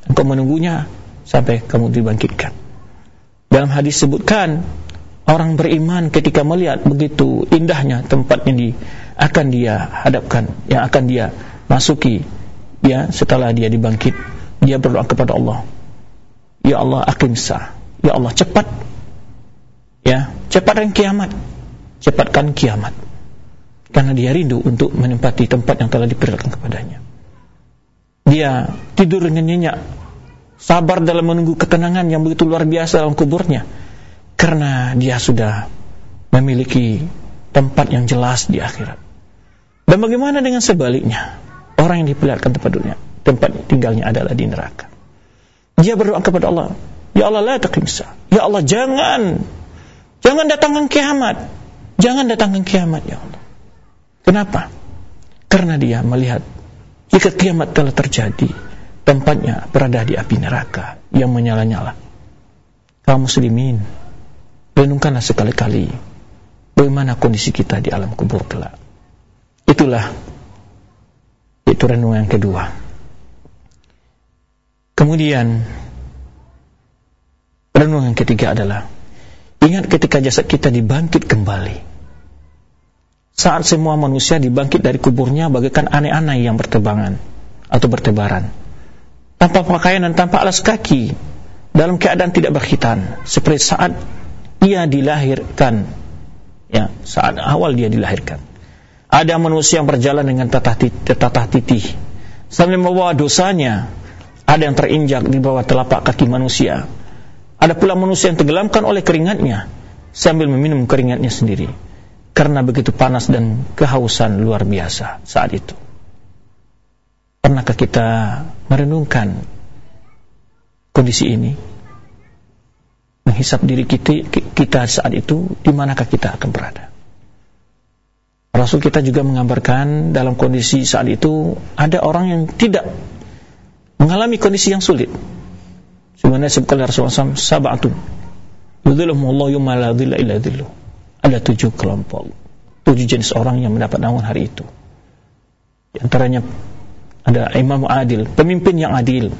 engkau menunggunya sampai kamu dibangkitkan. Dalam hadis sebutkan, orang beriman ketika melihat begitu indahnya tempat yang di, akan dia hadapkan, yang akan dia masuki, ya, setelah dia dibangkit, dia berdoa kepada Allah, ya Allah aqim sa'ah, ya Allah cepat, ya, cepatkan kiamat, cepatkan kiamat, karena dia rindu untuk menempati tempat yang telah diperlihatkan kepadanya. Dia tidur dengan nyenyak, sabar dalam menunggu ketenangan yang begitu luar biasa dalam kuburnya, karena dia sudah memiliki tempat yang jelas di akhirat. Dan bagaimana dengan sebaliknya, orang yang diperlihatkan tempat dunia, tempat tinggalnya adalah di neraka. Dia berdoa kepada Allah, ya Allah la taqim sa'ah, ya Allah jangan jangan datangkan kiamat, jangan datangkan kiamat ya Allah. Kenapa? Karena dia melihat jika kiamat telah terjadi, tempatnya berada di api neraka yang menyala-nyala. Kaum muslimin, renungkanlah sekali-kali bagaimana kondisi kita di alam kubur kelak. Itulah itu renungan yang kedua. Kemudian renungan yang ketiga adalah ingat ketika jasad kita dibangkit kembali. Saat semua manusia dibangkit dari kuburnya bagaikan aneh-aneh yang bertebangan atau bertebaran, tanpa pakaian dan tanpa alas kaki, dalam keadaan tidak berkhitan, seperti saat ia dilahirkan, ya, saat awal dia dilahirkan. Ada manusia yang berjalan dengan tatah titih sambil membawa dosanya. Ada yang terinjak di bawah telapak kaki manusia. Ada pula manusia yang tenggelamkan oleh keringatnya sambil meminum keringatnya sendiri, karena begitu panas dan kehausan luar biasa saat itu. Pernahkah kita merenungkan kondisi ini? Menghisap diri kita, kita saat itu, di manakah kita akan berada? Rasul kita juga menggambarkan dalam kondisi saat itu ada orang yang tidak mengalami kondisi yang sulit. Sebenarnya sebutkan Rasulullah shallallahu alaihi wasallam, sab'atun yudhilluhumullahu yawma la dhilla illa dhilluh. Ada tujuh kelompok, tujuh jenis orang yang mendapat naungan hari itu. Di antaranya ada imam adil, pemimpin yang adil.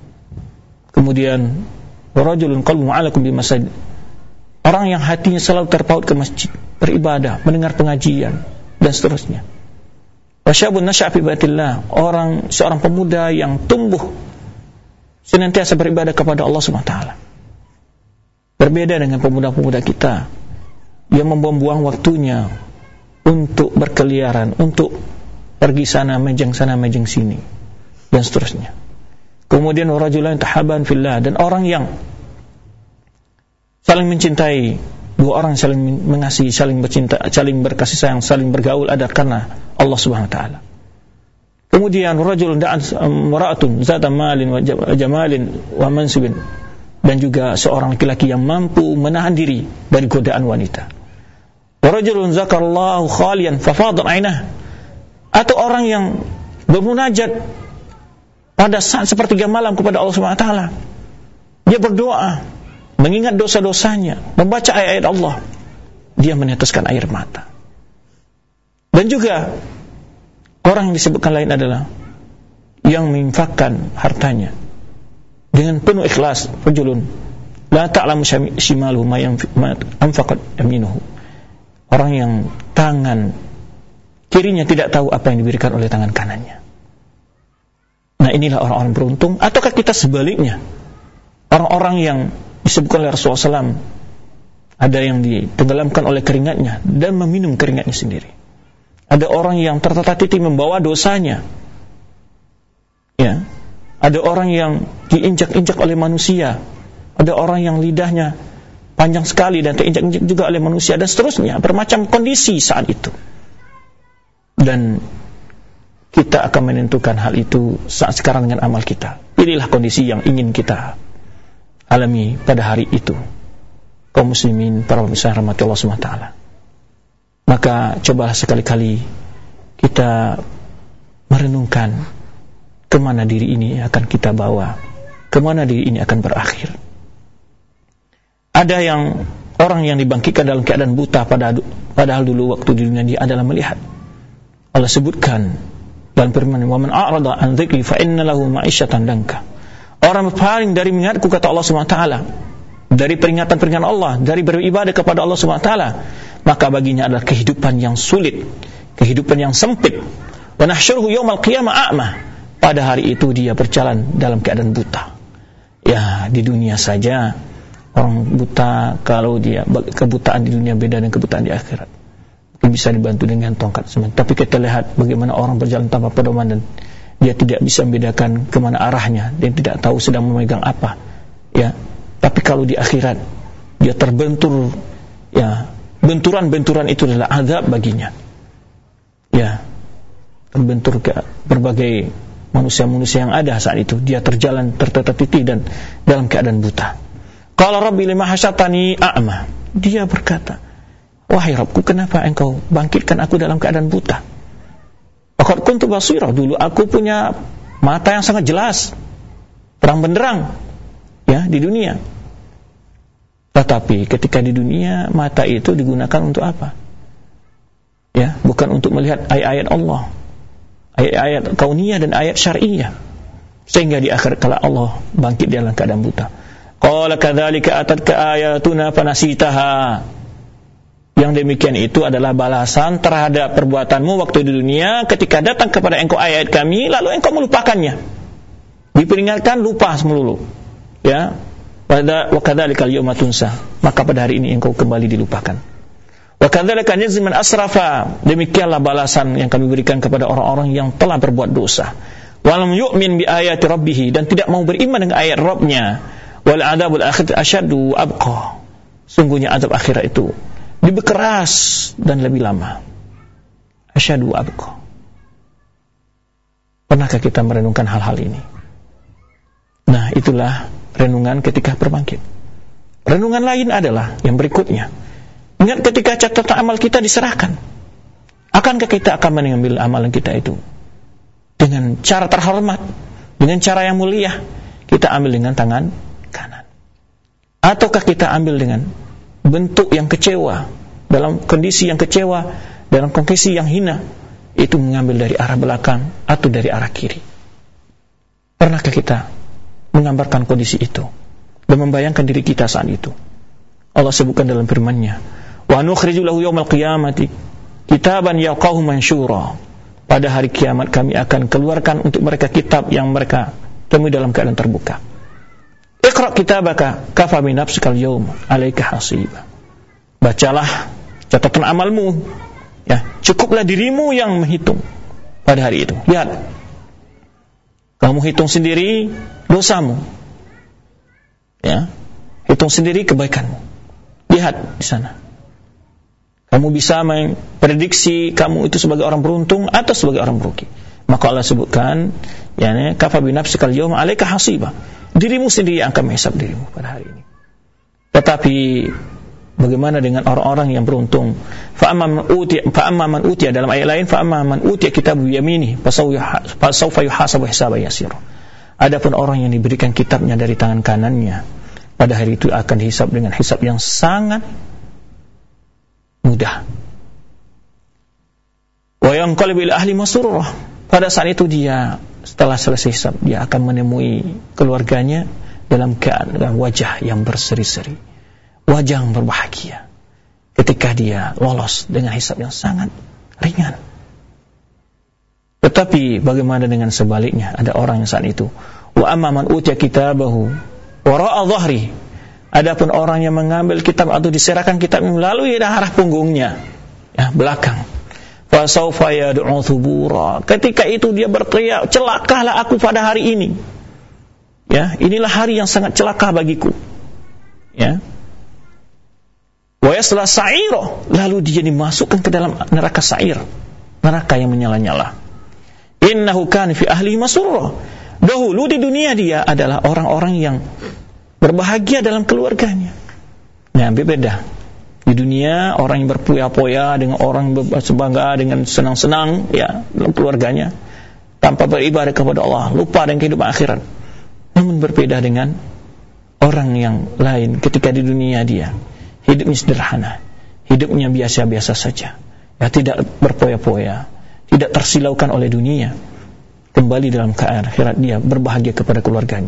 Kemudian warajulun qalbuhu mu'allaqun bi masjid, orang yang hatinya selalu terpaut ke masjid, beribadah, mendengar pengajian dan seterusnya. Wasyabun nasya'a fi baitillah, orang seorang pemuda yang tumbuh senantiasa beribadah kepada Allah Subhanahu wa taala. Berbeda dengan pemuda-pemuda kita yang membuang-buang waktunya untuk berkeliaran, untuk pergi sana mejeng sana mejeng sini dan seterusnya. Kemudian warajulan tahaban fillah, dan orang yang saling mencintai, dua orang saling mengasihi, saling bercinta, saling berkasih sayang, saling bergaul ada karena Allah Subhanahu wa taala. Kemudian rajulun da'at mar'atun zata malin wa jamalin wa mansibin, dan juga seorang laki-laki yang mampu menahan diri dari godaan wanita. Rajulun zakarallahu khalian fa fadat 'ainah, atau orang yang bermunajat pada saat sepertiga malam kepada Allah Subhanahu wa taala. Dia berdoa, mengingat dosa-dosanya, membaca ayat-ayat Allah, dia meneteskan air mata. Dan juga orang yang disebutkan lain adalah yang menginfakkan hartanya dengan penuh ikhlas. Rajulun la ta'lamu shimaluhu ma anfaqat yaminuhu, orang yang tangan kirinya tidak tahu apa yang diberikan oleh tangan kanannya. Nah, inilah orang-orang beruntung. Ataukah kita sebaliknya, orang-orang yang disebutkan oleh Rasulullah shallallahu alaihi wasallam, ada yang ditenggelamkan oleh keringatnya dan meminum keringatnya sendiri. Ada orang yang tertatih-tatih membawa dosanya, ya. Ada orang yang diinjak-injak oleh manusia. Ada orang yang lidahnya panjang sekali dan terinjak-injak juga oleh manusia, dan seterusnya. Bermacam kondisi saat itu. Dan kita akan menentukan hal itu saat sekarang dengan amal kita. Inilah kondisi yang ingin kita alami pada hari itu, kaum muslimin, para pemirsa rahmati Allah subhanahu wa taala. Maka cobalah sekali-kali kita merenungkan kemana diri ini akan kita bawa, kemana diri ini akan berakhir. Ada yang orang yang dibangkitkan dalam keadaan buta, padahal, padahal dulu waktu di dunia dia adalah melihat. Allah sebutkan dalam firman, "Wa man a'rada an dzikri fa inna lahu ma'isyatan danka." orang berpaling dari mengingatku, kata Allah Subhanahu wa taala, dari peringatan-peringatan Allah, dari beribadah kepada Allah Subhanahu wa taala, maka baginya adalah kehidupan yang sulit, kehidupan yang sempit. Wa nahsyuruhu yaumal qiyamah a'ma. Pada hari itu dia berjalan dalam keadaan buta. Ya, di dunia saja orang buta, kalau dia kebutaan di dunia beda dengan kebutaan di akhirat. Mungkin bisa dibantu dengan tongkat semen. Tapi kita lihat bagaimana orang berjalan tanpa pedoman dan dia tidak bisa membedakan kemana arahnya, dan tidak tahu sedang memegang apa. Ya, tapi kalau di akhirat dia terbentur, ya, benturan-benturan itu adalah azab baginya. Ya, terbentur ke berbagai manusia-manusia yang ada saat itu. Dia terjalan tertatih dan dalam keadaan buta. Qala rabbi lima hasyatani a'ma. Dia berkata, wahai Rabbku, kenapa engkau bangkitkan aku dalam keadaan buta? Faqad kuntu basira, dulu aku punya mata yang sangat jelas, terang benderang, ya, di dunia. Tetapi ketika di dunia, mata itu digunakan untuk apa? Ya, bukan untuk melihat ayat-ayat Allah, ayat-ayat kauniyah dan ayat syar'iyah. Sehingga di akhir kala Allah bangkit dalam keadaan buta. Qala kadzalika atatka ayatuna fanasitaha. Yang demikian itu adalah balasan terhadap perbuatanmu waktu di dunia, ketika datang kepada engkau ayat kami lalu engkau melupakannya. Diperingatkan lupa melulu. Ya. Pada wa kadzalikal yauma tunsa. Maka pada hari ini engkau kembali dilupakan. Wa kadzalika najzi man asrafa. Demikianlah balasan yang kami berikan kepada orang-orang yang telah berbuat dosa. Wa lam yu'min bi ayati rabbih, dan tidak mau beriman dengan ayat Rabb-nya. Wal adzabul akhir asyaddu abqa. Sungguhnya azab akhirat itu lebih keras dan lebih lama. Asyadu abqa. Pernahkah kita merenungkan hal-hal ini? Nah, itulah renungan ketika berbangkit. Renungan lain adalah yang berikutnya. Ingat ketika catatan amal kita diserahkan. Akankah kita akan mengambil amalan kita itu dengan cara terhormat, dengan cara yang mulia? Kita ambil dengan tangan kanan. Ataukah kita ambil dengan bentuk yang kecewa, dalam kondisi yang kecewa, dalam kondisi yang hina, itu mengambil dari arah belakang atau dari arah kiri? Pernahkah kita menggambarkan kondisi itu dan membayangkan diri kita saat itu? Allah sebutkan dalam firman-Nya, wa nukhriju lahu yaumal qiyamati kitaban yalqahu mansyura. Pada hari kiamat kami akan keluarkan untuk mereka kitab yang mereka temui dalam keadaan terbuka. Iqra kitabaka kafa bi nafsikal yawma 'alaika hasiba. Bacalah catatan amalmu, ya, cukuplah dirimu yang menghitung pada hari itu. Lihat, kamu hitung sendiri dosamu, ya, hitung sendiri kebaikanmu. Lihat di sana. Kamu bisa memprediksi kamu itu sebagai orang beruntung atau sebagai orang merugi. Maka Allah sebutkan, ya, kafa bi nafsikal yawma 'alaika hasiba. Dirimu sendiri yang akan menghisab dirimu pada hari ini. Tetapi bagaimana dengan orang-orang yang beruntung? Fa amma man utiya, fa amma man utiya, dalam ayat lain, fa amma man utiya kitabu yamini fasawfa yuhasabu hisaban yasira. Adapun orang yang diberikan kitabnya dari tangan kanannya, pada hari itu akan dihisab dengan hisab yang sangat mudah. Wa yanqalibu ila ahli masrurah. Pada saat itu dia, setelah selesai hisab, dia akan menemui keluarganya dalam keadaan wajah yang berseri-seri, wajah yang berbahagia, ketika dia lolos dengan hisab yang sangat ringan. Tetapi bagaimana dengan sebaliknya? Ada orang yang saat itu, wa amma man utiya kitabahu wara'a dhahri. Adapun orang yang mengambil kitab atau diserahkan kitabnya melalui arah punggungnya, ya, belakang. Fa sawfa yad'u thubura. Ketika itu dia berteriak, celakalah aku pada hari ini. Ya, inilah hari yang sangat celaka bagiku. Ya. Wa yasla sa'ira, lalu dia dimasukkan ke dalam neraka sa'ir, neraka yang menyala-nyala. Innahu kana fi ahli masrura. Dahulu di dunia dia adalah orang-orang yang berbahagia dalam keluarganya. Nah, berbeda. Di dunia orang yang berpoya-poya dengan orang berbangga dengan senang-senang, ya, dalam keluarganya, tanpa beribadah kepada Allah, lupa dengan kehidupan akhirat. Namun berbeda dengan orang yang lain ketika di dunia dia hidupnya sederhana, hidupnya biasa-biasa saja, ya, tidak berpoya-poya, tidak tersilaukan oleh dunia. Kembali dalam keadaan akhirat dia berbahagia kepada keluarganya.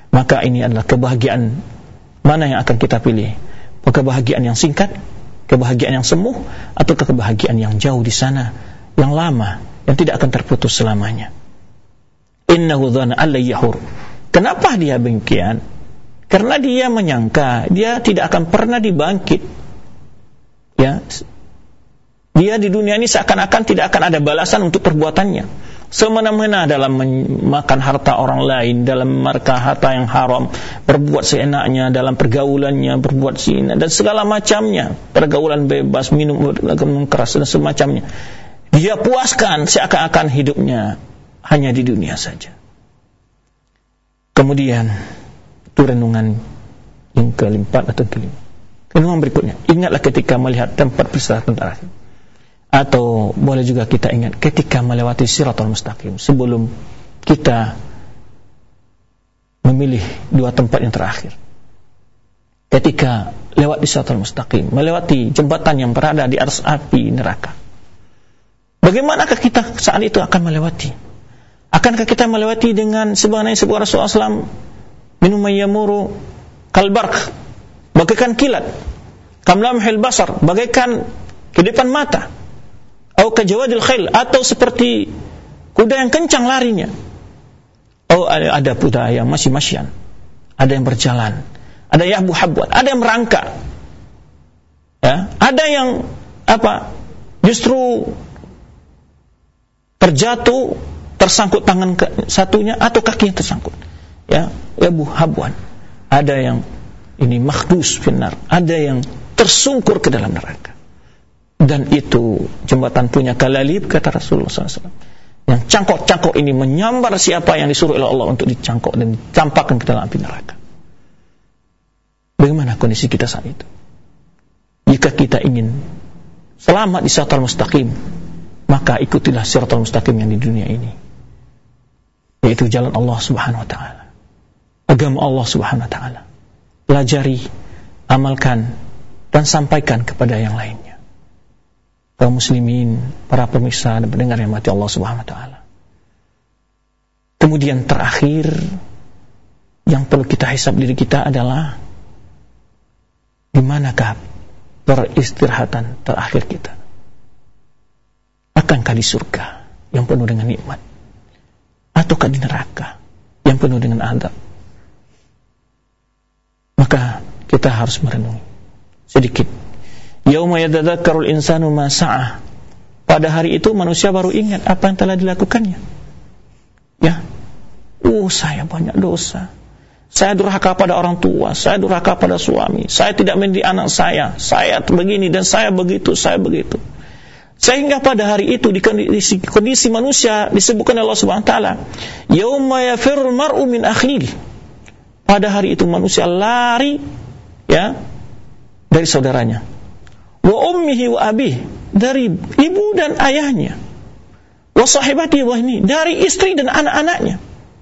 Maka ini adalah kebahagiaan mana yang akan kita pilih? Kebahagiaan yang singkat, kebahagiaan yang semu, atau kebahagiaan yang jauh di sana, yang lama, yang tidak akan terputus selamanya. Innahu dhanna alla yahur. Kenapa dia demikian? Karena dia menyangka dia tidak akan pernah dibangkit. Ya, dia di dunia ini seakan-akan tidak akan ada balasan untuk perbuatannya. Semena-mena dalam makan harta orang lain, dalam makan harta yang haram, berbuat seenaknya dalam pergaulannya, berbuat zina dan segala macamnya, pergaulan bebas, minum minum keras dan semacamnya. Dia puaskan seakan-akan hidupnya hanya di dunia saja. Kemudian itu renungan yang keempat atau kelima. Renungan berikutnya, ingatlah ketika melihat tempat peristirahatan terakhir. Atau boleh juga kita ingat ketika melewati Shiratal Mustaqim, sebelum kita memilih dua tempat yang terakhir. Ketika lewat di Shiratal Mustaqim, melewati jembatan yang berada di atas api neraka, bagaimanakah kita saat itu akan melewati? Akankah kita melewati dengan sebagaimana sebuah Rasulullah shallallahu alaihi wasallam, minum mayyamuru kalbarq, bagaikan kilat, kamlamhil basar, bagaikan kedipan mata, atau kajawadil khail, atau seperti kuda yang kencang larinya. Oh, ada kuda yang masih masyian, ada yang berjalan, ada yang habwan, ada yang merangkak, ya, ada yang apa? Justru terjatuh, tersangkut tangan ke satunya atau kakinya tersangkut. Ya, yabu habwan. Ada yang ini makhdus finnar, ada yang tersungkur ke dalam neraka. Dan itu jembatan punya kalalib, kata Rasulullah shallallahu alaihi wasallam. Yang cangkok-cangkok ini menyambar siapa yang disuruh oleh Allah untuk dicangkok dan dicampakkan ke dalam api neraka. Bagaimana kondisi kita saat itu? Jika kita ingin selamat di Shiratal Mustaqim, maka ikutilah Shiratal Mustaqim yang di dunia ini, yaitu jalan Allah Subhanahu wa taala, agama Allah Subhanahu wa taala. Pelajari, amalkan, dan sampaikan kepada yang lainnya. Kaum muslimin, para pemirsa dan pendengar yang mati Allah Subhanahu wa taala. Kemudian terakhir yang perlu kita hisab diri kita adalah di manakah peristirahatan terakhir kita? Akankah di surga yang penuh dengan nikmat, ataukah di neraka yang penuh dengan azab? Maka kita harus merenungi sedikit. Yauma yatadzakkarul insanu ma sa'ah. Pada hari itu manusia baru ingat apa yang telah dilakukannya. Ya. Oh, saya banyak dosa. Saya durhaka pada orang tua, saya durhaka pada suami, saya tidak mendidik anak saya, saya begini dan saya begitu, saya begitu. Sehingga pada hari itu di kondisi, kondisi manusia disebutkan Allah Subhanahu wa taala, yauma yafirul mar'u min akhihi. Pada hari itu manusia lari, ya, dari saudaranya. Wa ummihi wa abih, dari ibu dan ayahnya. Wa sahibati wa ini, dari istri dan anak-anaknya.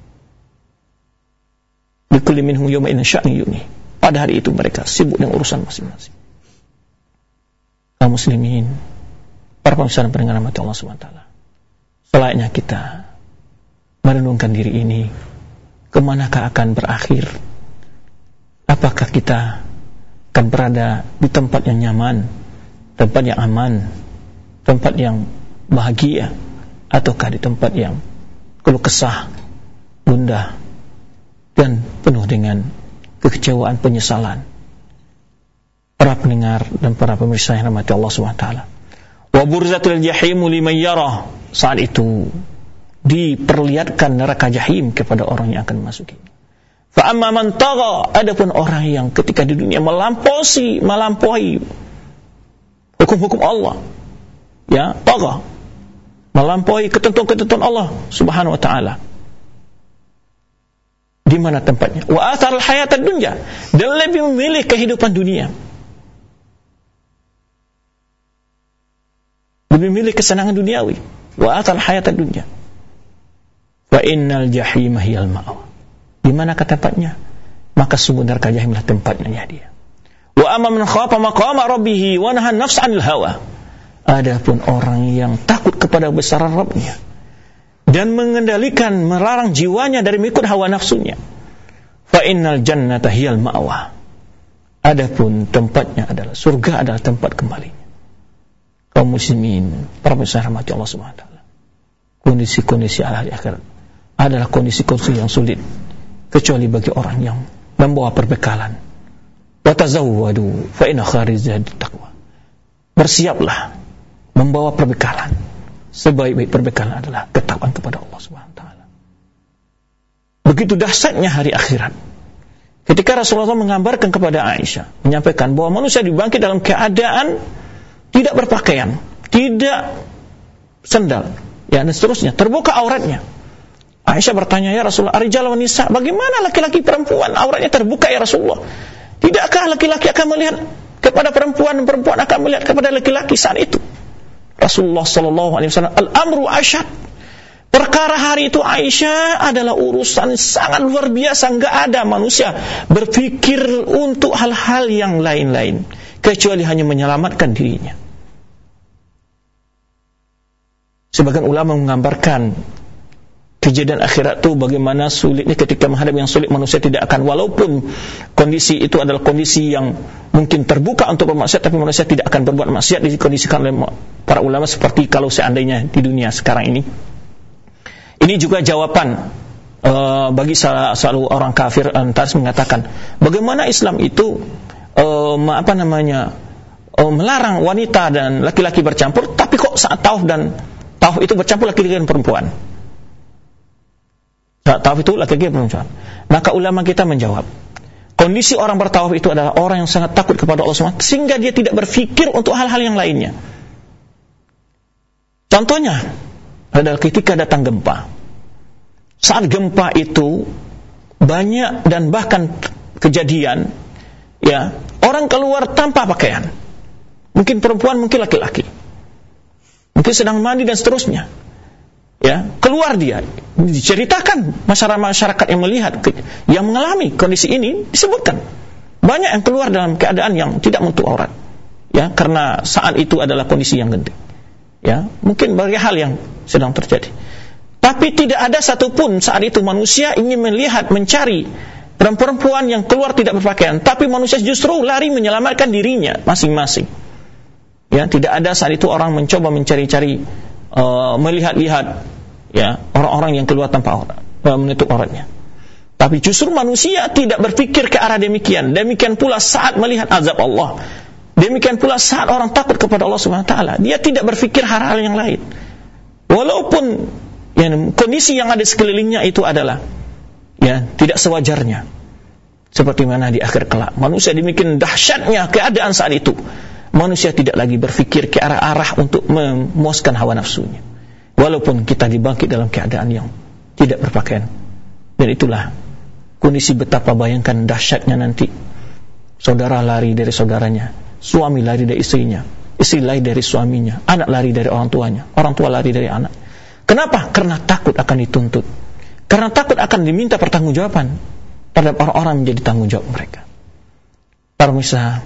Bikulli minhum yawma idhin sya'ni yughni. Pada hari itu mereka sibuk dengan urusan masing-masing. Kaum muslimin, para pemirsa dan pendengar rahmat Allah Subhanahu wa taala, selayaknya kita merenungkan diri ini, kemanakah akan berakhir? Apakah kita akan berada di tempat yang nyaman, tempat yang aman, tempat yang bahagia, ataukah di tempat yang keluh kesah, gundah, dan penuh dengan kekecewaan, penyesalan? Para pendengar dan para pemirsa yang rahmati Allah Subhanahu wa taala, wa burzatul jahimu liman yarah. Saat itu diperlihatkan neraka jahim kepada orang yang akan memasuki. Fa amma man tagha, adapun orang yang ketika di dunia melampaui melampaui hukum-hukum Allah, ya, tagha, melampaui ketentuan-ketentuan Allah Subhanahu wa taala. Di mana tempatnya? Wa atharal hayatad dunya, dan lebih memilih kehidupan dunia, lebih memilih kesenangan duniawi. Wa atharal hayatad dunya, wa innal jahima hiyal ma'wa. Di mana tempatnya? Maka sungguh neraka jahimlah tempatnya dia. Wa amma man khafa maqama rabbih wa nahan nafs 'anil hawa. Adapun orang yang takut kepada besaran Rabbnya dan mengendalikan, melarang jiwanya dari mengikut hawa nafsunya. fa innal jannata hiyal ma'wa. Adapun tempatnya adalah surga, adalah tempat kembalinya. Kaum muslimin, para pemirsa rahmati Allah Subhanahu wa taala. Kondisi-kondisi ahli akhirat adalah kondisi-kondisi yang sulit kecuali bagi orang yang membawa perbekalan. Wa tazawwadu fa inna khairaz zadi taqwa. Bersiaplah membawa perbekalan. Sebaik-baik perbekalan adalah ketakwaan kepada Allah Subhanahu wa taala. Begitu dahsyatnya hari akhirat. Ketika Rasulullah menggambarkan kepada Aisyah, menyampaikan bahwa manusia dibangkit dalam keadaan tidak berpakaian, tidak sendal, ya, dan seterusnya, terbuka auratnya. Aisyah bertanya, ya Rasulullah, ar-rijal wan nisa, bagaimana laki-laki perempuan auratnya terbuka ya Rasulullah? Tidakkah laki-laki akan melihat kepada perempuan dan perempuan akan melihat kepada laki-laki saat itu? Rasulullah sallallahu alaihi wasallam, al-amru asyad. Perkara hari itu Aisyah adalah urusan sangat luar biasa. Enggak ada manusia berpikir untuk hal-hal yang lain-lain kecuali hanya menyelamatkan dirinya. Sebagian ulama menggambarkan kejadian akhirat itu bagaimana sulitnya ketika menghadapi yang sulit, manusia tidak akan, walaupun kondisi itu adalah kondisi yang mungkin terbuka untuk bermaksiat, tapi manusia tidak akan berbuat maksiat. Dikondisikan oleh para ulama seperti kalau seandainya di dunia sekarang ini. Ini juga jawaban uh, bagi salah satu orang kafir antares mengatakan, bagaimana Islam itu uh, apa namanya uh, melarang wanita dan laki-laki bercampur, tapi kok saat tauf dan tauf itu bercampur laki-laki dan perempuan. Saat tauf itu laki-laki dan perempuan. Maka ulama kita menjawab, kondisi orang bertawaf itu adalah orang yang sangat takut kepada Allah subhanahu wa taala sehingga dia tidak berfikir untuk hal-hal yang lainnya. Contohnya adalah ketika datang gempa. Saat gempa itu banyak dan bahkan kejadian, ya, orang keluar tanpa pakaian. Mungkin perempuan, mungkin laki-laki. Mungkin sedang mandi dan seterusnya. Ya, keluar dia. Diceritakan masyarakat yang melihat, yang mengalami kondisi ini disebutkan. Banyak yang keluar dalam keadaan yang tidak menutup aurat. Ya, karena saat itu adalah kondisi yang genting. Ya, mungkin banyak hal yang sedang terjadi. Tapi tidak ada satupun saat itu manusia ingin melihat, mencari perempuan yang keluar tidak berpakaian, tapi manusia justru lari menyelamatkan dirinya masing-masing. Ya, tidak ada saat itu orang mencoba mencari-cari, uh, melihat-lihat, ya, orang-orang yang keluar tanpa aurat, uh, menutup auratnya. Tapi justru manusia tidak berpikir ke arah demikian. Demikian pula saat melihat azab Allah. Demikian pula saat orang takut kepada Allah subhanahu wa taala, dia tidak berpikir hal-hal yang lain. Walaupun ya, kondisi yang ada sekelilingnya itu adalah, ya, tidak sewajarnya. Seperti mana di akhir kelak, manusia demikian dahsyatnya keadaan saat itu, manusia tidak lagi berpikir ke arah-arah untuk memuaskan hawa nafsunya. Walaupun kita dibangkit dalam keadaan yang tidak berpakaian. Dan itulah kondisi betapa bayangkan dahsyatnya nanti. Saudara lari dari saudaranya, suami lari dari istrinya, istri lari dari suaminya, anak lari dari orang tuanya, orang tua lari dari anak. Kenapa? Karena takut akan dituntut. Karena takut akan diminta pertanggungjawaban terhadap orang-orang menjadi tanggung jawab mereka. Para pemirsa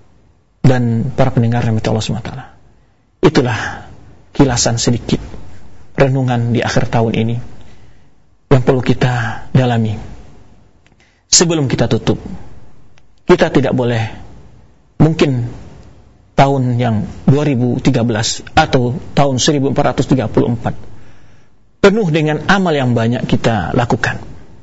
dan para pendengar rahmat Allah subhanahu wa taala, itulah kilasan sedikit renungan di akhir tahun ini yang perlu kita dalami. Sebelum kita tutup, kita tidak boleh, mungkin tahun yang dua ribu tiga belas atau tahun seribu empat ratus tiga puluh empat penuh dengan amal yang banyak kita lakukan.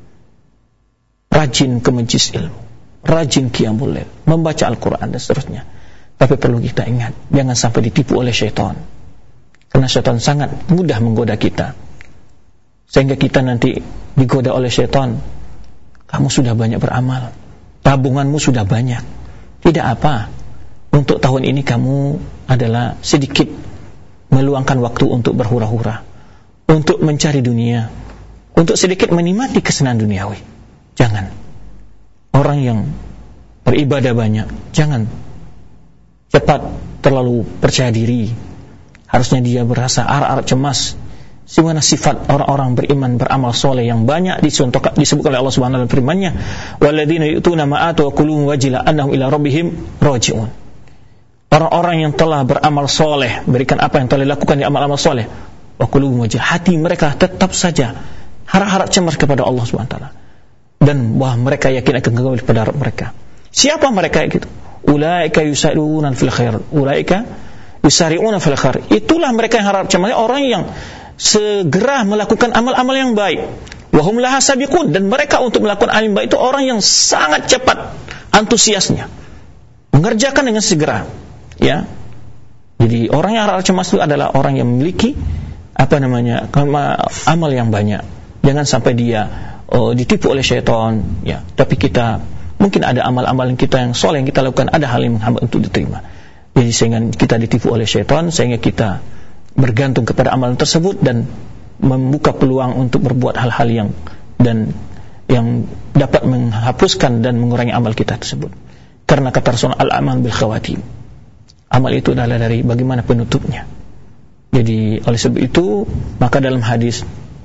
Rajin ke majlis ilmu, rajin qiyamul lail, membaca Al-Quran dan seterusnya. Tapi perlu kita ingat, jangan sampai ditipu oleh syaitan. Karena syaitan sangat mudah menggoda kita. Sehingga kita nanti digoda oleh syaitan. Kamu sudah banyak beramal, tabunganmu sudah banyak, tidak apa. Untuk tahun ini kamu adalah sedikit meluangkan waktu untuk berhura-hura, untuk mencari dunia, untuk sedikit menikmati kesenangan duniawi. Jangan. Orang yang beribadah banyak, jangan cepat terlalu percaya diri. Harusnya dia berasa arak-arak cemas. Sebagaimana sifat orang-orang beriman beramal soleh yang banyak disebutkan oleh Allah Subhanahu wa taala firman-Nya, walladzina yu'tuna ma atu wa qulubuhum wajila annahum ila rabbihim raji'un. Orang-orang yang telah beramal soleh, berikan apa yang telah dilakukan di amal-amal soleh, wa qulubuhum wajila, hati mereka tetap saja harap-harap cemas kepada Allah Subhanahu wa taala. dan bahwa mereka yakin akan kembali kepada Rabb mereka. Siapa mereka itu? Ulaika yusari'una fil khair. Ulaika yusari'una fil khair. Itulah mereka yang harap cemas, orang yang segera melakukan amal-amal yang baik. Wa hum laha sabiqun, dan mereka untuk melakukan amal baik itu orang yang sangat cepat antusiasnya. Mengerjakan dengan segera. Ya. Jadi orang yang harap cemas itu adalah orang yang memiliki apa namanya? amal yang banyak. Jangan sampai dia oh, ditipu oleh syaitan, ya. Tapi kita mungkin ada amal-amal kita yang soleh yang kita lakukan, ada hal yang menghambat untuk diterima. Jadi sehingga kita ditipu oleh syaitan, sehingga kita bergantung kepada amalan tersebut dan membuka peluang untuk berbuat hal-hal yang dan yang dapat menghapuskan dan mengurangi amal kita tersebut. Karena kata Rasulullah, al-amal bil khawatim. Amal itu adalah dari bagaimana penutupnya. Jadi oleh sebab itu, maka dalam hadis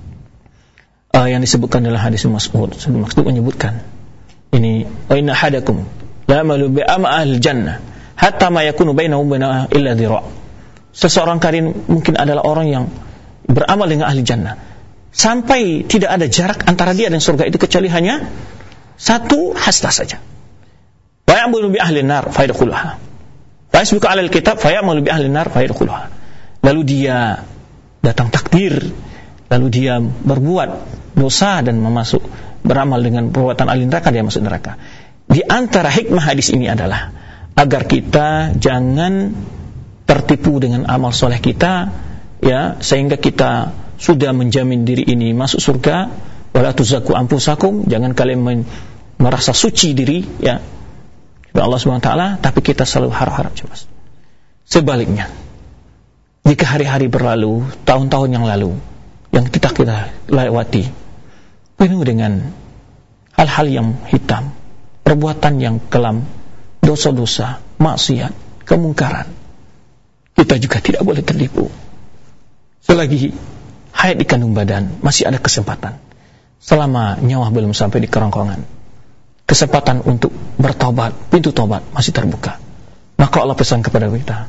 Uh, yang disebutkan dalam hadis Mas'ud, Mas'ud menyebutkan ini, wa inna hadakum la amalu bi amal jannah hatta ma yakunu bainahu wa bainaha illa dhira'. Seseorang kalian mungkin adalah orang yang beramal dengan ahli jannah sampai tidak ada jarak antara dia dan surga itu kecuali hanya satu hasta saja. Wa ya'malu bi ahli nar fa yadkhuluha. Fa yasbiqu 'ala al-kitab fa ya'malu bi ahli nar fa yadkhuluha. Lalu dia datang takdir, lalu dia berbuat dosa dan memasuk beramal dengan perbuatan ahli neraka, dia masuk neraka. Di antara hikmah hadis ini adalah agar kita jangan tertipu dengan amal soleh kita, ya, sehingga kita sudah menjamin diri ini masuk surga. Wala tuzakku anfusakum, jangan kalian men- merasa suci diri, ya, Allah subhanahu wa taala, tapi kita selalu harap-harap cemas. Sebaliknya, jika hari-hari berlalu, tahun-tahun yang lalu yang kita kita lewati penuh dengan hal-hal yang hitam, perbuatan yang kelam, dosa-dosa, maksiat, kemungkaran, kita juga tidak boleh tertipu. Selagi hayat di kandung badan, masih ada kesempatan. Selama nyawa belum sampai di kerongkongan, kesempatan untuk bertaubat, pintu taubat masih terbuka. Maka Allah pesan kepada kita,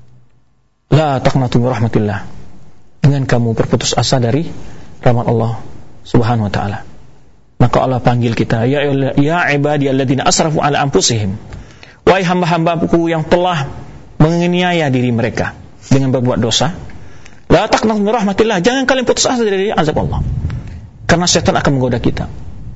la taqnatu min rahmatillah. Dengan kamu berputus asa dari rahmat Allah subhanahu wa ta'ala, maka Allah panggil kita, ya ya ibadiyalladzina asrafu ala anfusihim, wahai hamba-hambaku yang telah menganiaya diri mereka dengan berbuat dosa, la taqnatu min rahmatillah, jangan kalian putus asa dari azab Allah, karena setan akan menggoda kita.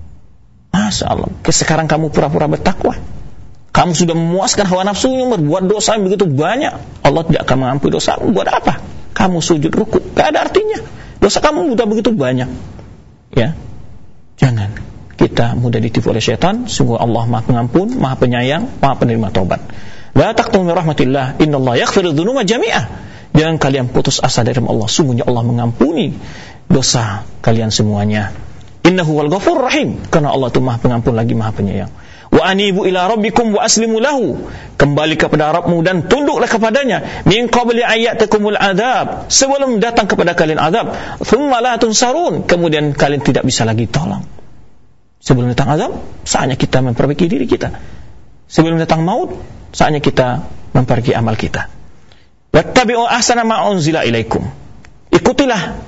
Masya Allah, sekarang kamu pura-pura bertakwa, kamu sudah memuaskan hawa nafsu yang berbuat dosa yang begitu banyak, Allah tidak akan mengampuni dosa. Buat apa kamu sujud ruku? Gak ada artinya, dosa kamu sudah begitu banyak. Ya, jangan kita mudah ditipu oleh syaitan. Sungguh Allah Maha Pengampun, Maha Penyayang, Maha Penerima taubat. La taqnatu min rahmatillah, innallaha yaghfiru dzunuba jami'ah. Jangan kalian putus asa dari Allah, sungguhnya Allah mengampuni dosa kalian semuanya. Innahu wal ghafurur rahim, karena Allah itu Maha Pengampun lagi Maha Penyayang. Wa anibu ila rabbikum wa aslimu lahu, kembali kepada Rabbmu dan tunduklah kepadanya. Min qabli ayyatakumul adab, sebelum datang kepada kalian azab. Thumma la tunsarun, kemudian kalian tidak bisa lagi tolong. Sebelum datang azab, saatnya kita memperbaiki diri kita. Sebelum datang maut, saatnya kita memperbaiki amal kita. Wattabi'u ahsana ma unzila ilaikum, ikutilah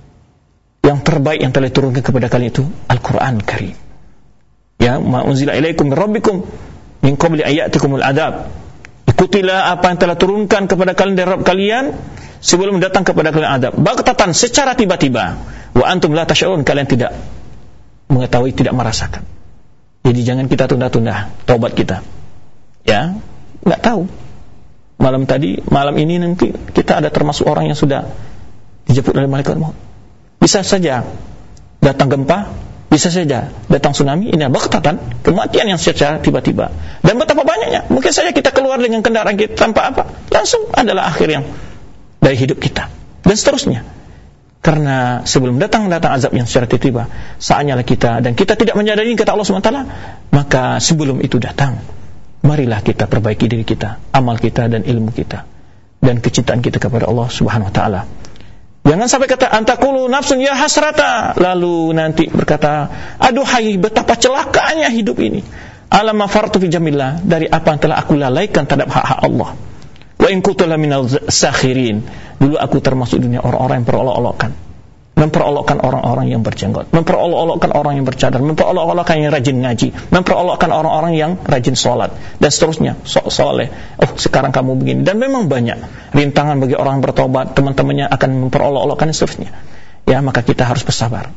yang terbaik yang telah diturunkan kepada kalian itu Al-Qur'an Karim. Ya, ma unzila ilaikum min rabbikum min qabli ayyatikumul adab. Ikutilah apa yang telah turunkan kepada kalian dari Rabb kalian sebelum datang kepada kalian adab. Baghtatan, secara tiba-tiba. Wa antum la tash'urun, kalian tidak mengetahui, tidak merasakan. Jadi jangan kita tunda-tunda taubat kita. Ya, enggak tahu. Malam tadi, malam ini nanti kita ada termasuk orang yang sudah dijemput oleh malaikat maut. Bisa saja datang gempa, bisa saja datang tsunami. Ini baghtatan, kematian yang secara tiba-tiba. Dan betapa banyaknya. Mungkin saja kita keluar dengan kendaraan kita tanpa apa, langsung adalah akhir yang dari hidup kita. Dan seterusnya. Karena sebelum datang datang azab yang secara tiba-tiba, saatnya lah kita, dan kita tidak menyadari kata Allah subhanahu wa taala, maka sebelum itu datang, marilah kita perbaiki diri kita, amal kita dan ilmu kita, dan kecintaan kita kepada Allah subhanahu wa taala. Jangan sampai kata antakulu nafsun ya hasrata, lalu nanti berkata, aduhai betapa celakanya hidup ini, alam mafartu fi jamillah, dari apa yang telah aku lalaikan terhadap hak-hak Allah. Wa in kuntu laminal sakhirin, dulu aku termasuk dunia orang-orang yang berolok-olokkan. memperolokkan orang-orang yang berjenggot, memperolok-olokkan orang yang bercadar, memperolok-olokkan yang rajin ngaji, memperolokkan orang-orang yang rajin sholat, dan seterusnya. Soleh, oh sekarang kamu begini. Dan memang banyak rintangan bagi orang yang bertobat, teman-temannya akan memperolok-olokkan dan seterusnya. Ya, maka kita harus bersabar.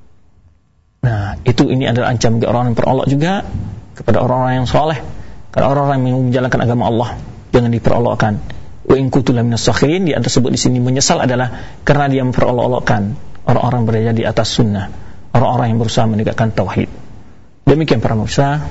Nah, itu ini adalah ancaman bagi orang yang berolok juga kepada orang-orang yang soleh, karena orang-orang yang menjalankan agama Allah jangan diperolokkan. Wa in kuntum minas sakhirin, yang tersebut di sini menyesal adalah karena dia memperolok-olokkan orang-orang berada di atas sunnah, orang-orang yang berusaha menegakkan tauhid. Demikian para pemirsa,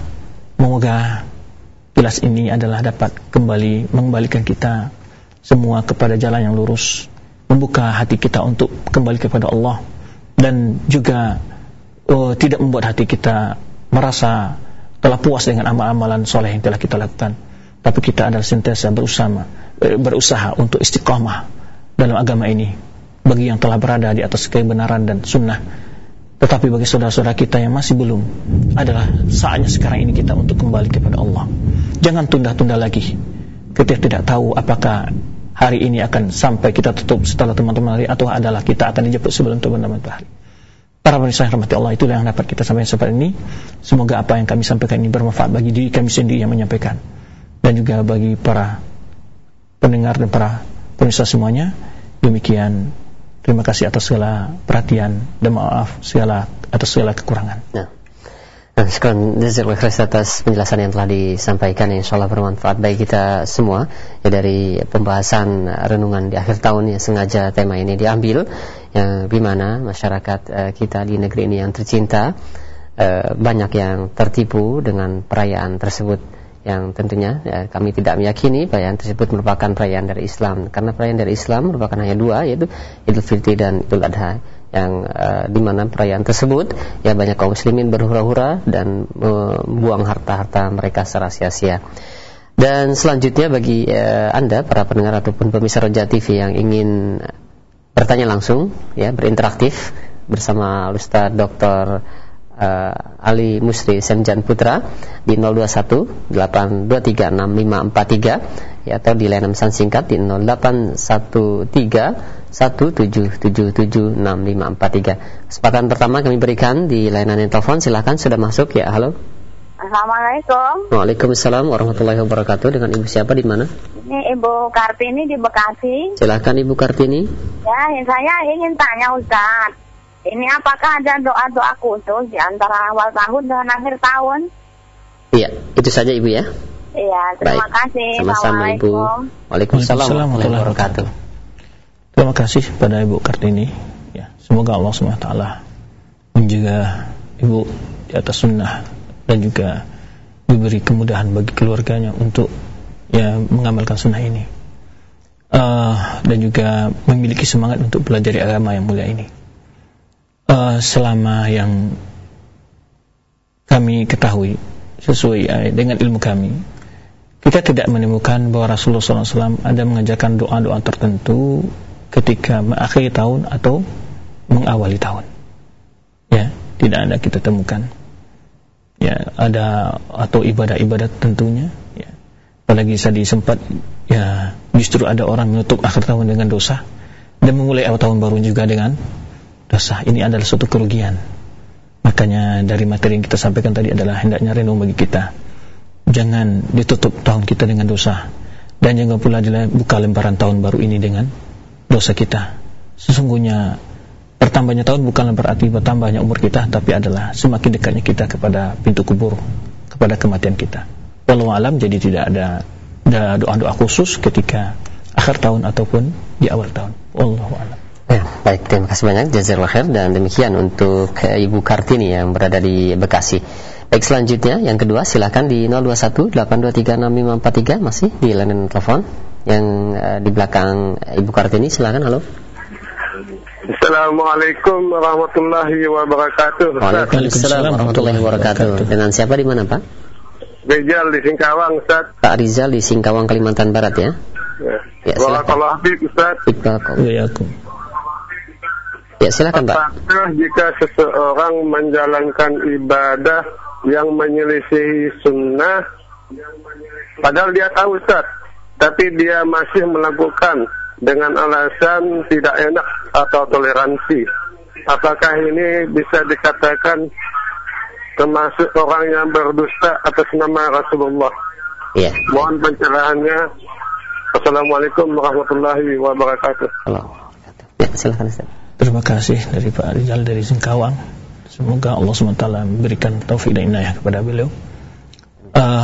semoga jelas ini adalah dapat kembali mengembalikan kita semua kepada jalan yang lurus, membuka hati kita untuk kembali kepada Allah, dan juga oh, tidak membuat hati kita merasa telah puas dengan amal-amalan soleh yang telah kita lakukan, tapi kita adalah sentiasa berusaha berusaha untuk istiqamah dalam agama ini bagi yang telah berada di atas kebenaran dan sunnah. Tetapi bagi saudara-saudara kita yang masih belum, adalah saatnya sekarang ini kita untuk kembali kepada Allah. Jangan tunda-tunda lagi. Kita tidak tahu apakah hari ini akan sampai kita tutup setelah teman-teman hari, atau adalah kita akan dijemput sebelum teman-teman hari. Para pemirsa yang rahmati Allah, itulah yang dapat kita sampaikan seperti ini. Semoga apa yang kami sampaikan ini bermanfaat bagi diri kami sendiri yang menyampaikan, dan juga bagi para pendengar dan para pemirsa semuanya. Demikian, terima kasih atas segala perhatian dan maaf segala atas segala kekurangan. Nah, nah sekarang jazakallahu khairan atas penjelasan yang telah disampaikan, insyaallah bermanfaat bagi kita semua. Ya, dari pembahasan renungan di akhir tahun yang sengaja tema ini diambil, yang dimana masyarakat uh, kita di negeri ini yang tercinta uh, banyak yang tertipu dengan perayaan tersebut, yang tentunya ya, kami tidak meyakini perayaan tersebut merupakan perayaan dari Islam, karena perayaan dari Islam merupakan hanya dua, yaitu Idul Fitri dan Idul Adha, yang uh, di mana perayaan tersebut ya banyak kaum muslimin berhura-hura dan membuang uh, harta-harta mereka secara sia-sia. Dan selanjutnya bagi uh, Anda para pendengar ataupun pemirsa Roja T V yang ingin bertanya langsung, ya berinteraktif bersama Ustaz Doktor Uh, Ali Musri Semjan Putra di nol dua satu delapan dua tiga enam lima empat tiga, ya, atau di layanan pesan singkat di nol delapan satu tiga satu tujuh tujuh tujuh enam lima empat tiga. Kesempatan pertama kami berikan di layanan telepon, silakan, sudah masuk ya. Halo. Assalamualaikum. Waalaikumsalam warahmatullahi wabarakatuh. Dengan Ibu siapa, di mana? Ini Ibu Kartini di Bekasi. Silakan Ibu Kartini. Ya, saya ingin tanya Ustaz, ini apakah ada doa-doa khusus di antara awal tahun dan akhir tahun? Iya, itu saja Ibu ya. Iya, terima Baik. kasih. Sama-sama Ibu. Waalaikumsalam warahmatullahi wabarakatuh. Terima kasih pada Ibu Kartini. Ya, semoga Allah subhanahu wa taala menjaga Ibu di atas sunnah, dan juga diberi kemudahan bagi keluarganya untuk ya mengamalkan sunnah ini, uh, dan juga memiliki semangat untuk belajar agama yang mulia ini. Uh, selama yang kami ketahui sesuai uh, dengan ilmu kami, kita tidak menemukan bahwa Rasulullah shallallahu alaihi wasallam ada mengajarkan doa-doa tertentu ketika mengakhiri tahun atau mengawali tahun. Ya, tidak ada kita temukan. Ya, ada atau ibadah-ibadah tentunya. Ya, apalagi tadi sempat ya justru ada orang menutup akhir tahun dengan dosa dan memulai awal tahun baru juga dengan dosa. Ini adalah suatu kerugian. Makanya dari materi yang kita sampaikan tadi adalah hendaknya renung bagi kita. Jangan ditutup tahun kita dengan dosa, dan jangan pula buka lembaran tahun baru ini dengan dosa kita. Sesungguhnya bertambahnya tahun bukanlah berarti bertambahnya umur kita, tapi adalah semakin dekatnya kita kepada pintu kubur, kepada kematian kita. Wallahu alam, jadi tidak ada, ada doa-doa khusus ketika akhir tahun ataupun di awal tahun. Wallahu alam. Ya, baik, terima kasih banyak, jazakallahu khair. Dan demikian untuk Ibu Kartini yang berada di Bekasi. Baik, selanjutnya yang kedua, silakan di nol dua satu delapan dua tiga enam lima empat tiga, masih di layanan telepon yang uh, di belakang Ibu Kartini. Silakan. Halo. Assalamualaikum warahmatullahi wabarakatuh. Waalaikumsalam warahmatullahi wabarakatuh. Dengan siapa, di mana Pak? Rizal di Singkawang, Ustaz. Pak Rizal di Singkawang, Kalimantan Barat ya. Ya, ya silakan. Ustaz. Ya, Ya, silakan Pak. Apakah jika seseorang menjalankan ibadah yang menyelisihi sunnah, padahal dia tahu Ustaz, tapi dia masih melakukan dengan alasan tidak enak atau toleransi, apakah ini bisa dikatakan termasuk orang yang berdusta atas nama Rasulullah? Iya. Mohon pencerahannya. Assalamualaikum warahmatullahi wabarakatuh. Halo. Ya, silakan Ustaz. Terima kasih dari Pak Rizal dari Singkawang. Semoga Allah subhanahu wa taala memberikan taufik dan inayah kepada beliau. Uh,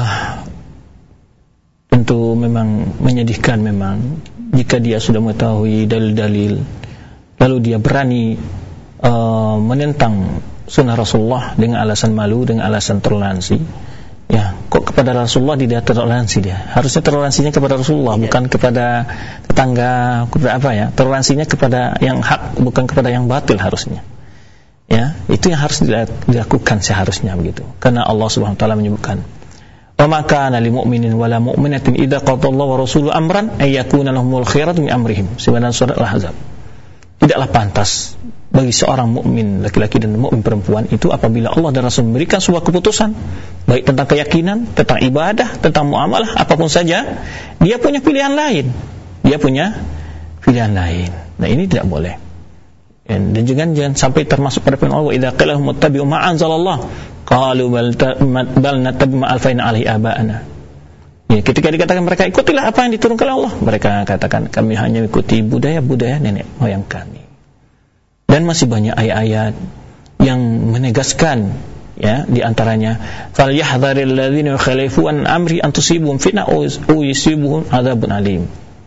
tentu memang menyedihkan memang jika dia sudah mengetahui dalil-dalil lalu dia berani uh, menentang sunnah Rasulullah dengan alasan malu, dengan alasan toleransi. Ya, kok kepada Rasulullah tidak toleransi dia? Harusnya toleransinya kepada Rasulullah, bukan kepada tetangga, kepada apa ya? Toleransinya kepada yang hak, bukan kepada yang batil harusnya. Ya, itu yang harus dilakukan seharusnya begitu. Karena Allah Subhanahu wa taala menyebutkan, "Wa ma kana lil mu'minin wala mu'minatin idza qadallahu wa rasuluhu amran ay yakuna lahumul khiyaratu min amrihim." Sebenarnya surat Al-Ahzab. Tidaklah pantas bagi seorang mukmin laki-laki dan mukmin perempuan itu apabila Allah dan Rasul memberikan sebuah keputusan baik tentang keyakinan, tentang ibadah, tentang muamalah, apapun saja, dia punya pilihan lain. Dia punya pilihan lain. Nah, ini tidak boleh. Dan jangan jangan sampai termasuk pada firman Allah, "Idza qila lahum ittabi'u ma anzalallah qalu bal nattabi'u ma alfayna 'alaihi aba'ana." Ya, ketika dikatakan mereka ikutilah apa yang diturunkan oleh Allah, mereka katakan kami hanya mengikuti budaya-budaya nenek moyang kami. Dan masih banyak ayat-ayat yang menegaskan, ya, di antaranya falyahdharil ladzina yukhalifuna an amri an tusibum fitnah aw yusibuhum adzabun alim.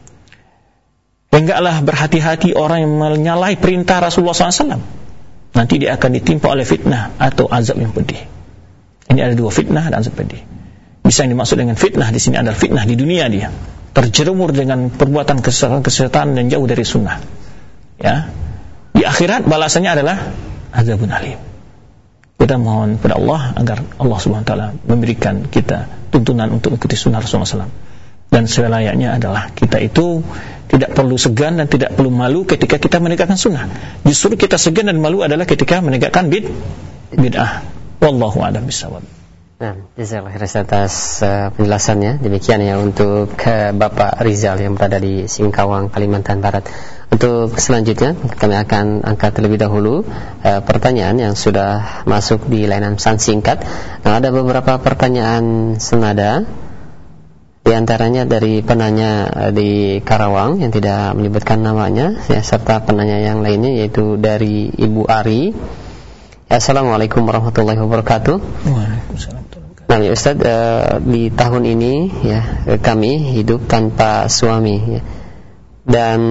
Hendaklah berhati-hati orang yang menyalahi perintah Rasulullah shallallahu alaihi wasallam. Nanti dia akan ditimpa oleh fitnah atau azab yang pedih. Ini ada dua, fitnah dan azab pedih. Bisa yang dimaksud dengan fitnah di sini adalah fitnah di dunia, dia terjerumur dengan perbuatan kesesatan dan jauh dari sunnah. Ya, di akhirat balasannya adalah azabun alim. Kita mohon kepada Allah agar Allah Subhanahu wa taala memberikan kita tuntunan untuk mengikuti sunnah Rasulullah shallallahu alaihi wasallam. Dan selayaknya adalah kita itu tidak perlu segan dan tidak perlu malu ketika kita menegakkan sunnah. Justru kita segan dan malu adalah ketika menegakkan bid bid'ah. Wallahu a'lam bishawab. Nah, jazakallahu khairan atas uh, penjelasannya. Demikian ya untuk uh, Bapak Rizal yang berada di Singkawang, Kalimantan Barat. Untuk selanjutnya kami akan angkat terlebih dahulu uh, pertanyaan yang sudah masuk di layanan pesan singkat. Nah, ada beberapa pertanyaan senada. Di antaranya dari penanya di Karawang yang tidak menyebutkan namanya, ya, serta penanya yang lainnya yaitu dari Ibu Ari. Assalamualaikum warahmatullahi wabarakatuh. Waalaikumsalam. Nah, ya Ustaz, uh, di tahun ini ya kami hidup tanpa suami, ya, dan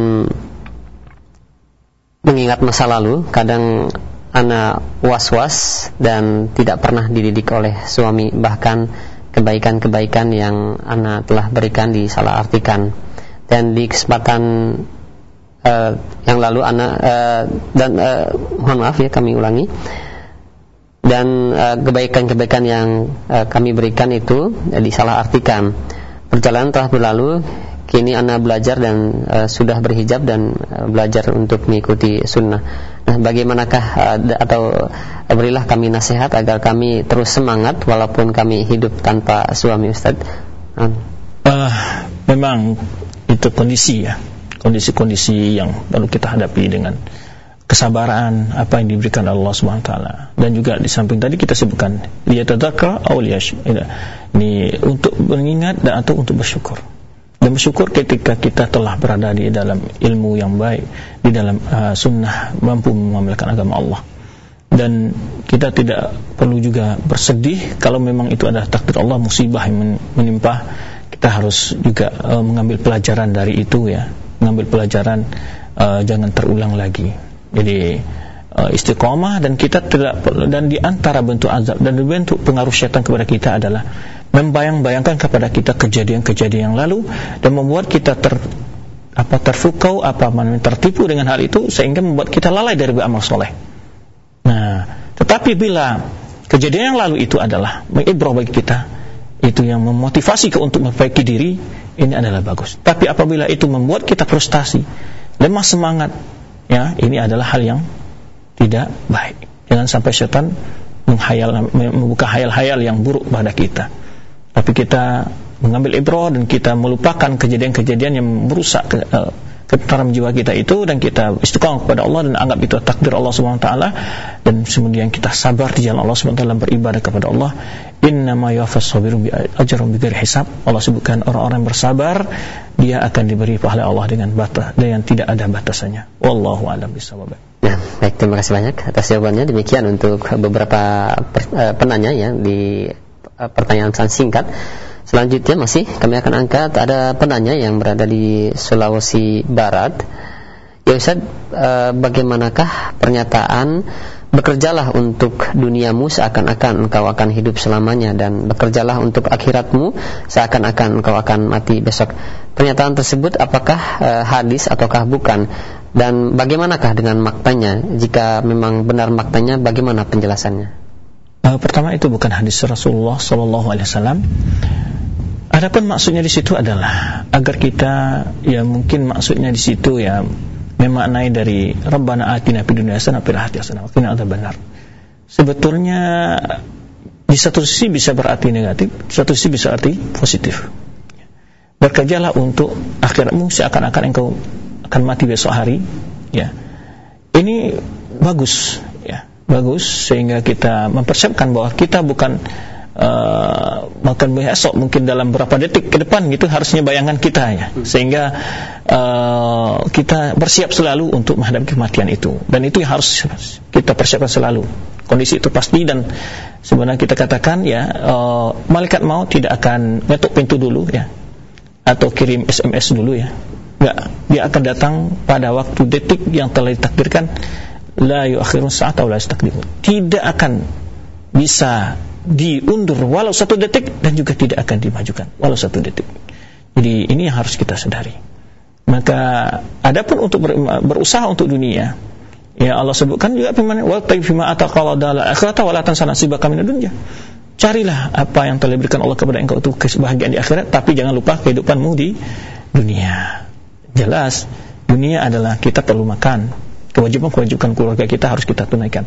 mengingat masa lalu kadang anak was-was dan tidak pernah dididik oleh suami, bahkan kebaikan-kebaikan yang anak telah berikan disalah artikan. Dan di kesempatan uh, yang lalu anak uh, dan uh, mohon maaf ya kami ulangi, dan uh, kebaikan-kebaikan yang uh, kami berikan itu uh, disalah artikan. Perjalanan telah berlalu, kini anak belajar dan uh, sudah berhijab dan uh, belajar untuk mengikuti sunnah. Nah, bagaimanakah uh, atau uh, berilah kami nasihat agar kami terus semangat walaupun kami hidup tanpa suami, Ustaz. Uh. Uh, memang itu kondisi, ya, kondisi-kondisi yang perlu kita hadapi dengan kesabaran apa yang diberikan Allah Subhanahu wa taala. Dan juga di samping tadi kita sebutkan liyatadzakara aw liyash, ini untuk mengingat dan atau untuk bersyukur. Dan bersyukur ketika kita telah berada di dalam ilmu yang baik, di dalam uh, sunnah, mampu mengamalkan agama Allah. Dan kita tidak perlu juga bersedih kalau memang itu adalah takdir Allah, musibah yang menimpa. Kita harus juga uh, mengambil pelajaran dari itu, ya, mengambil pelajaran, uh, jangan terulang lagi. Jadi uh, istiqomah, dan kita tidak perlu, dan di antara bentuk azab dan bentuk pengaruh syaitan kepada kita adalah membayang-bayangkan kepada kita kejadian-kejadian yang lalu dan membuat kita ter apa terfukau apa tertipu dengan hal itu sehingga membuat kita lalai dari beramal soleh. Nah, tetapi bila kejadian yang lalu itu adalah mengibrah bagi kita, itu yang memotivasi kita untuk memperbaiki diri, ini adalah bagus. Tapi apabila itu membuat kita frustasi, lemah semangat, ya, ini adalah hal yang tidak baik. Jangan sampai setan menghayal, membuka hayal-hayal yang buruk pada kita. Tapi kita mengambil ibrah dan kita melupakan kejadian-kejadian yang merusak ke, uh, ketentaram jiwa kita itu, dan kita istiqomah kepada Allah dan anggap itu takdir Allah Subhanahu wa taala, dan kemudian kita sabar di jalan Allah Subhanahu wa taala beribadah kepada Allah. Innama yuwaffas sabirun bi ajrun bighairi hisab. Allah sebutkan orang-orang yang bersabar dia akan diberi pahala Allah dengan batas dan tidak ada batasannya. Wallahu a'lam bishawab. Nah, baik, terima kasih banyak atas jawabannya. Demikian untuk beberapa per, uh, penanya ya di uh, pertanyaan singkat. Selanjutnya masih kami akan angkat, ada penanya yang berada di Sulawesi Barat. Ya Ustaz, eh, bagaimanakah pernyataan bekerjalah untuk duniamu seakan-akan engkau akan hidup selamanya, dan bekerjalah untuk akhiratmu seakan-akan engkau akan mati besok. Pernyataan tersebut apakah eh, hadis ataukah bukan? Dan bagaimanakah dengan maknanya? Jika memang benar maknanya, bagaimana penjelasannya? Uh, pertama, itu bukan hadis Rasulullah sallallahu alaihi wasallam. Adapun maksudnya di situ adalah agar kita, ya mungkin maksudnya di situ ya memaknai dari Rabbana atina fid dunya hasanah wa fil akhirati hasanah wa qina adzabannar. Sebetulnya di satu sisi bisa berarti negatif, di satu sisi bisa arti positif. Bekerjalah untuk akhiratmu seakan-akan engkau akan mati besok hari, ya. Ini bagus, ya. Bagus sehingga kita mempersiapkan bahwa kita bukan Uh, makan besok, mungkin dalam berapa detik ke depan gitu, harusnya bayangan kita ya, sehingga uh, kita bersiap selalu untuk menghadapi kematian itu, dan itu yang harus kita persiapkan selalu. Kondisi itu pasti, dan sebenarnya kita katakan ya, uh, malaikat maut tidak akan ngetuk pintu dulu ya, atau kirim S M S dulu ya, enggak, dia akan datang pada waktu detik yang telah ditakdirkan. La yu'akhirun sa'ata wa la yastaqdimun. Tidak akan bisa diundur walau satu detik, dan juga tidak akan dimajukan walau satu detik. Jadi ini yang harus kita sadari. Maka adapun untuk ber, berusaha untuk dunia, ya Allah sebutkan juga firman, wa tayyibima ataqala dal akhirata wa la tansa nasibaka minad dunya. Carilah apa yang telah diberikan Allah kepada engkau itu kebahagiaan di akhirat, tapi jangan lupa kehidupanmu di dunia. Jelas dunia adalah kita perlu makan, kewajiban-kewajiban keluarga kita harus kita tunaikan.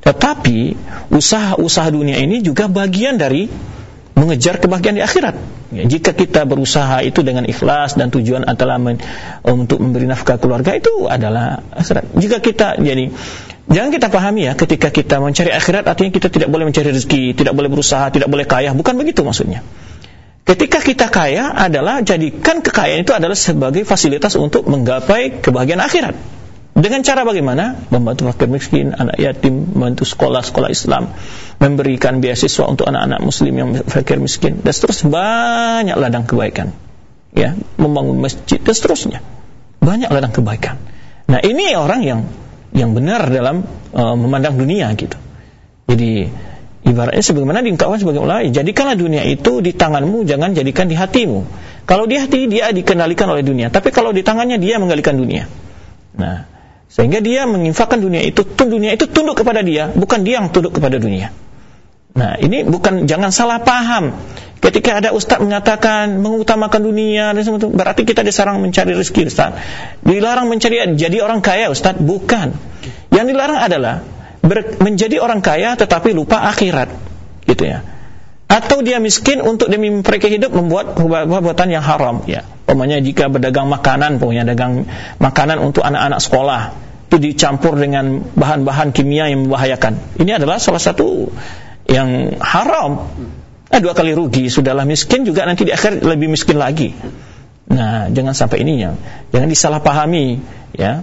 Tetapi usaha-usaha dunia ini juga bagian dari mengejar kebahagiaan di akhirat. Ya, jika kita berusaha itu dengan ikhlas dan tujuan adalah men, untuk memberi nafkah keluarga, itu adalah akhirat. Jika kita, jadi jangan kita pahami ya, ketika kita mencari akhirat artinya kita tidak boleh mencari rezeki, tidak boleh berusaha, tidak boleh kaya. Bukan begitu maksudnya. Ketika kita kaya adalah jadikan kekayaan itu adalah sebagai fasilitas untuk menggapai kebahagiaan akhirat. Dengan cara bagaimana? Membantu fakir miskin, anak yatim, membantu sekolah-sekolah Islam, memberikan beasiswa untuk anak-anak muslim yang fakir miskin, dan seterusnya. Banyak ladang kebaikan, ya, membangun masjid dan seterusnya. Banyak ladang kebaikan. Nah, ini orang yang yang benar dalam uh, memandang dunia gitu. Jadi ibaratnya sebagaimana diungkapkan sebagai ulama, jadikanlah dunia itu di tanganmu, jangan jadikan di hatimu. Kalau di hati dia dikendalikan oleh dunia, tapi kalau di tangannya dia mengendalikan dunia. Nah, sehingga dia menginfakkan dunia itu, dunia itu tunduk kepada dia, bukan dia yang tunduk kepada dunia. Nah, ini bukan, jangan salah paham. Ketika ada ustaz mengatakan mengutamakan dunia dan semua itu, berarti kita dilarang mencari rezeki, ustaz. Dilarang mencari jadi orang kaya, ustaz. Bukan. Yang dilarang adalah ber, menjadi orang kaya tetapi lupa akhirat, gitu ya. Atau dia miskin untuk demi memperbaiki hidup membuat perbuatan yang haram, ya. Umpamanya jika berdagang makanan, punya dagang makanan untuk anak-anak sekolah, itu dicampur dengan bahan-bahan kimia yang membahayakan. Ini adalah salah satu yang haram. Nah, dua kali rugi, sudahlah miskin juga nanti di akhir lebih miskin lagi. Nah, jangan sampai ininya, jangan disalahpahami, ya.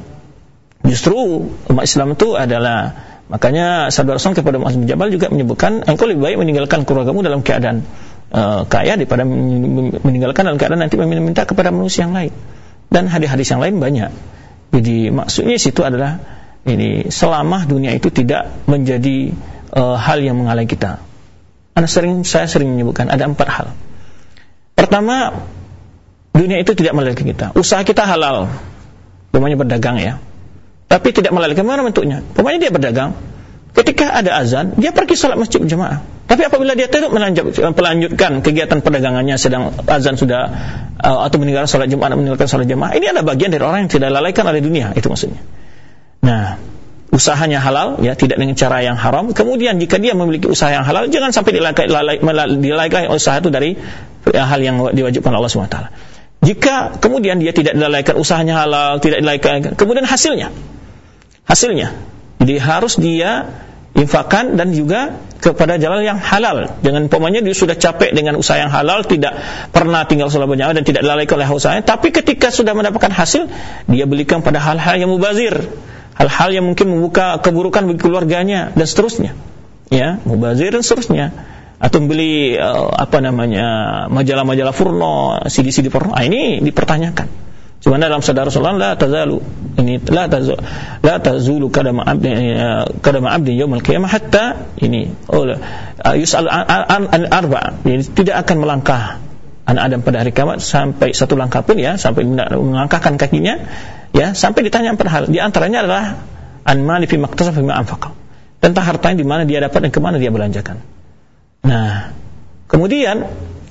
Justru umat Islam itu adalah, makanya sahabat Rasul kepada Mu'adz bin Jabal juga menyebutkan, engkau lebih baik meninggalkan keluargamu dalam keadaan uh, kaya daripada meninggalkan dalam keadaan nanti meminta kepada manusia yang lain. Dan hadis-hadis yang lain banyak. Jadi maksudnya situ adalah ini, selama dunia itu tidak menjadi uh, hal yang menghalangi kita. Anda sering, saya sering menyebutkan ada empat hal. Pertama, dunia itu tidak melalaikan kita. Usaha kita halal, namanya berdagang ya. Tapi tidak melalaikan, mana bentuknya? Pokoknya dia berdagang, ketika ada azan, dia pergi salat masjid berjamaah. Tapi apabila dia tidak melanjutkan kegiatan perdagangannya sedang azan sudah, uh, atau meninggalkan salat Jumat, meninggalkan salat jamaah, ini adalah bagian dari orang yang tidak lalaikan oleh dunia, itu maksudnya. Nah, usahanya halal, ya, tidak dengan cara yang haram. Kemudian jika dia memiliki usaha yang halal, jangan sampai dilalaikan usaha itu dari hal yang diwajibkan Allah subhanahu wa taala. Jika kemudian dia tidak dilalaikan, usahanya halal, tidak dilalaikan, kemudian hasilnya, hasilnya, jadi harus dia infakkan dan juga kepada jalan yang halal. Jangan umpamanya dia sudah capek dengan usaha yang halal, tidak pernah tinggal sholat berjamaah dan tidak dilalaikan oleh usahanya, tapi ketika sudah mendapatkan hasil, dia belikan pada hal-hal yang mubazir, hal-hal yang mungkin membuka keburukan bagi keluarganya dan seterusnya, ya, mubazir dan seterusnya. Atau beli uh, apa namanya majalah-majalah porno, C D-C D porno, ah, ini dipertanyakan. Cuma dalam sadar Rasulullah la tazalu ini la tazulu la tazulu kadama abdi kadama abdi yaumil qiyamah hatta ini oh yus'al an an arba, ini tidak akan melangkah anak Adam pada hari kiamat sampai satu langkah pun, ya, sampai melangkahkan kakinya, ya, sampai ditanya empat hal. Di antaranya adalah an mali fi maktasab fi ma anfaqa, tentang hartanya di mana dia dapat dan ke mana dia belanjakan. Nah, kemudian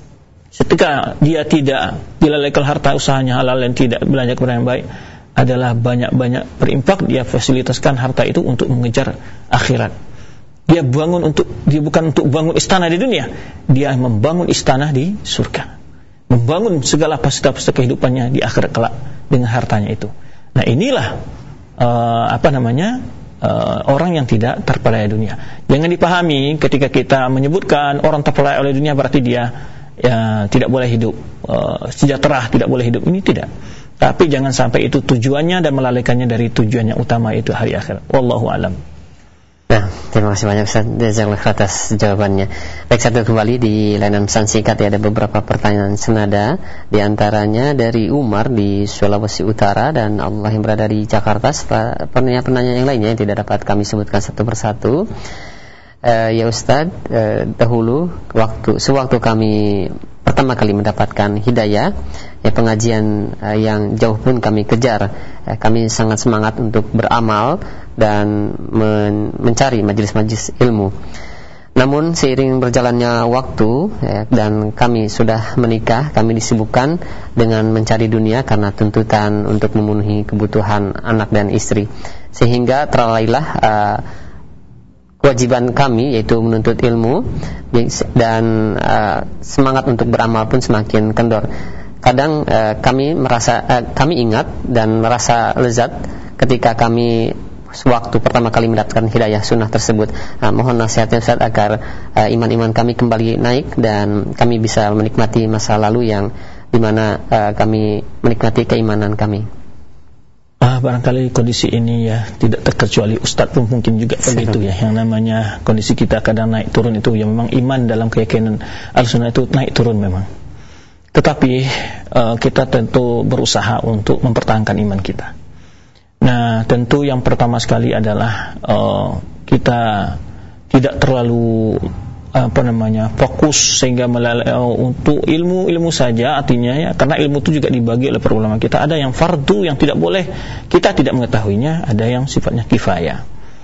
ketika dia tidak dilalaikan harta usahanya halal dan tidak belanja kepada yang baik, adalah banyak-banyak berinfak, dia fasilitaskan harta itu untuk mengejar akhirat. Dia bangun untuk, dia bukan untuk bangun istana di dunia, dia membangun istana di surga, membangun segala fasilitas kehidupannya di akhirat kelak dengan hartanya itu. Nah, inilah uh, apa namanya Uh, orang yang tidak terpelai dunia. Jangan dipahami ketika kita menyebutkan orang terpelai oleh dunia berarti dia ya, tidak boleh hidup uh, sejahtera, tidak boleh hidup. Ini tidak. Tapi jangan sampai itu tujuannya dan melalaikannya dari tujuan yang utama, itu hari akhirat. Wallahu alam. Nah, terima kasih banyak Ustaz Jazakallahu khairan atas jawabannya. Baik, satu kembali di layanan pesan singkat, ya, ada beberapa pertanyaan senada, di antaranya dari Umar di Sulawesi Utara dan Allah yang berada di Jakarta. Penanya-penanya yang lainnya yang tidak dapat kami sebutkan satu persatu. Uh, ya Ustaz, uh, dahulu waktu sewaktu kami pertama kali mendapatkan hidayah, ya, pengajian uh, yang jauh pun kami kejar. Uh, kami sangat semangat untuk beramal dan men- mencari majelis-majelis ilmu. Namun seiring berjalannya waktu, ya, dan kami sudah menikah, kami disibukkan dengan mencari dunia karena tuntutan untuk memenuhi kebutuhan anak dan istri, sehingga terlalailah uh, kewajiban kami, yaitu menuntut ilmu, dan uh, semangat untuk beramal pun semakin kendor. Kadang uh, kami merasa uh, kami ingat dan merasa lezat ketika kami sewaktu pertama kali mendapatkan hidayah sunnah tersebut. Uh, mohon nasihatnya Ustaz agar uh, iman-iman kami kembali naik dan kami bisa menikmati masa lalu yang dimana uh, kami menikmati keimanan kami. Ah, barangkali kondisi ini, ya, tidak terkecuali Ustadz pun mungkin juga begitu, ya. Yang namanya kondisi kita kadang naik turun itu, ya, memang iman dalam keyakinan Ahlussunnah itu naik turun memang. Tetapi uh, kita tentu berusaha untuk mempertahankan iman kita. Nah, tentu yang pertama sekali adalah uh, kita tidak terlalu apa namanya fokus sehingga melalui uh, untuk ilmu-ilmu saja, artinya, ya, karena ilmu itu juga dibagi oleh para ulama kita. Ada yang fardu yang tidak boleh kita tidak mengetahuinya, ada yang sifatnya kifayah.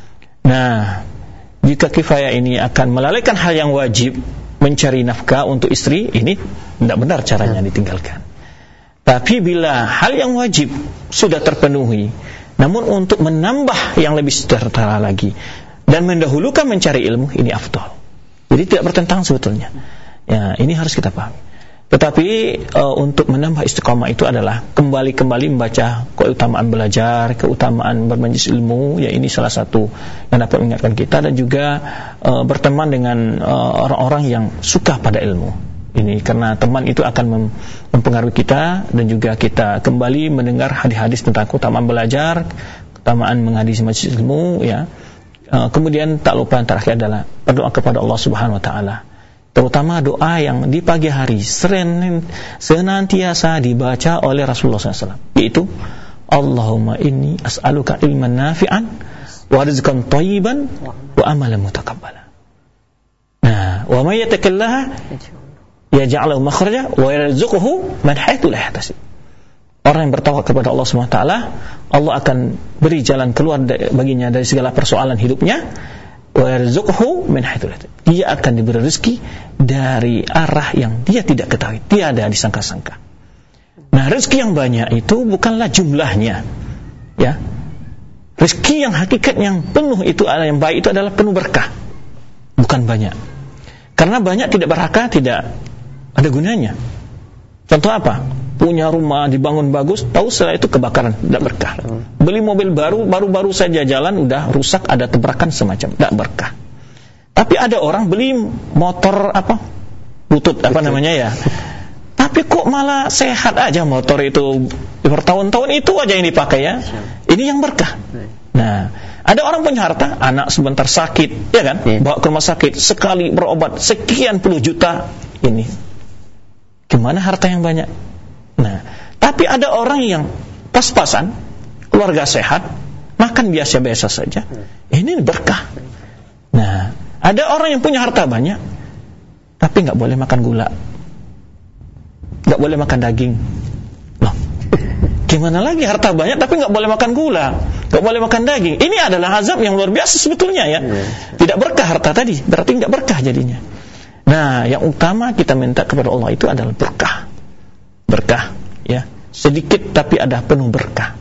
Nah, jika kifayah ini akan melalaikan hal yang wajib, mencari nafkah untuk istri, ini tidak benar caranya, ditinggalkan. Tapi bila hal yang wajib sudah terpenuhi, namun untuk menambah yang lebih sejahtera lagi dan mendahulukan mencari ilmu, ini afdal. Jadi tidak bertentangan sebetulnya. Ya, ini harus kita pahami. Tetapi uh, untuk menambah istiqamah itu adalah kembali-kembali membaca keutamaan belajar, keutamaan bermajelis ilmu, ya, ini salah satu yang dapat mengingatkan kita, dan juga uh, berteman dengan uh, orang-orang yang suka pada ilmu. Ini karena teman itu akan mem- mempengaruhi kita, dan juga kita kembali mendengar hadis-hadis tentang keutamaan belajar, keutamaan menghadiri majelis ilmu, ya. Uh, kemudian tak lupa yang terakhir adalah berdoa kepada Allah Subhanahu wa taala. Terutama doa yang di pagi hari seren, senantiasa dibaca oleh Rasulullah sallallahu alaihi wasallam, yaitu Allahumma inni as'aluka ilman nafi'an wa rizqan thayyiban wa amalan mutaqabbalan. Nah, wa may yattaqillaha yaj'al lahu makhraja wa yarzuqhu min haitsu la yahtasib. Orang yang bertawakal kepada Allah Subhanahu wa taala, Allah akan beri jalan keluar baginya dari segala persoalan hidupnya. Wa yarzuqhu min haitsu la yahtasib. Dia akan diberi rezeki dari arah yang dia tidak ketahui, tiada disangka-sangka. Nah, rezeki yang banyak itu bukanlah jumlahnya, ya. Rezeki yang hakikat yang penuh itu, yang baik itu adalah penuh berkah, bukan banyak. Karena banyak tidak berkah, tidak ada gunanya. Contoh apa? punya rumah, dibangun bagus, tahu setelah itu kebakaran, tidak berkah. Beli mobil baru, baru-baru saja jalan udah rusak, ada tabrakan semacam, tidak berkah. Tapi ada orang beli motor apa? Butut apa namanya ya? Tapi kok malah sehat aja motor itu, bertahun-tahun itu aja yang dipakai ya. Ini yang berkah. Nah, ada orang punya harta, anak sebentar sakit, ya kan? Bawa ke rumah sakit, sekali berobat sekian puluh juta. Ini gimana harta yang banyak? Nah, tapi ada orang yang pas-pasan, keluarga sehat, makan biasa-biasa saja. Ini berkah. Nah, ada orang yang punya harta banyak, tapi nggak boleh makan gula, nggak boleh makan daging. Loh, gimana lagi harta banyak tapi nggak boleh makan gula, nggak boleh makan daging? Ini adalah azab yang luar biasa sebetulnya ya. Tidak berkah harta tadi, berarti nggak berkah jadinya. Nah, yang utama kita minta kepada Allah itu adalah berkah. Berkah, ya. Sedikit tapi ada penuh berkah.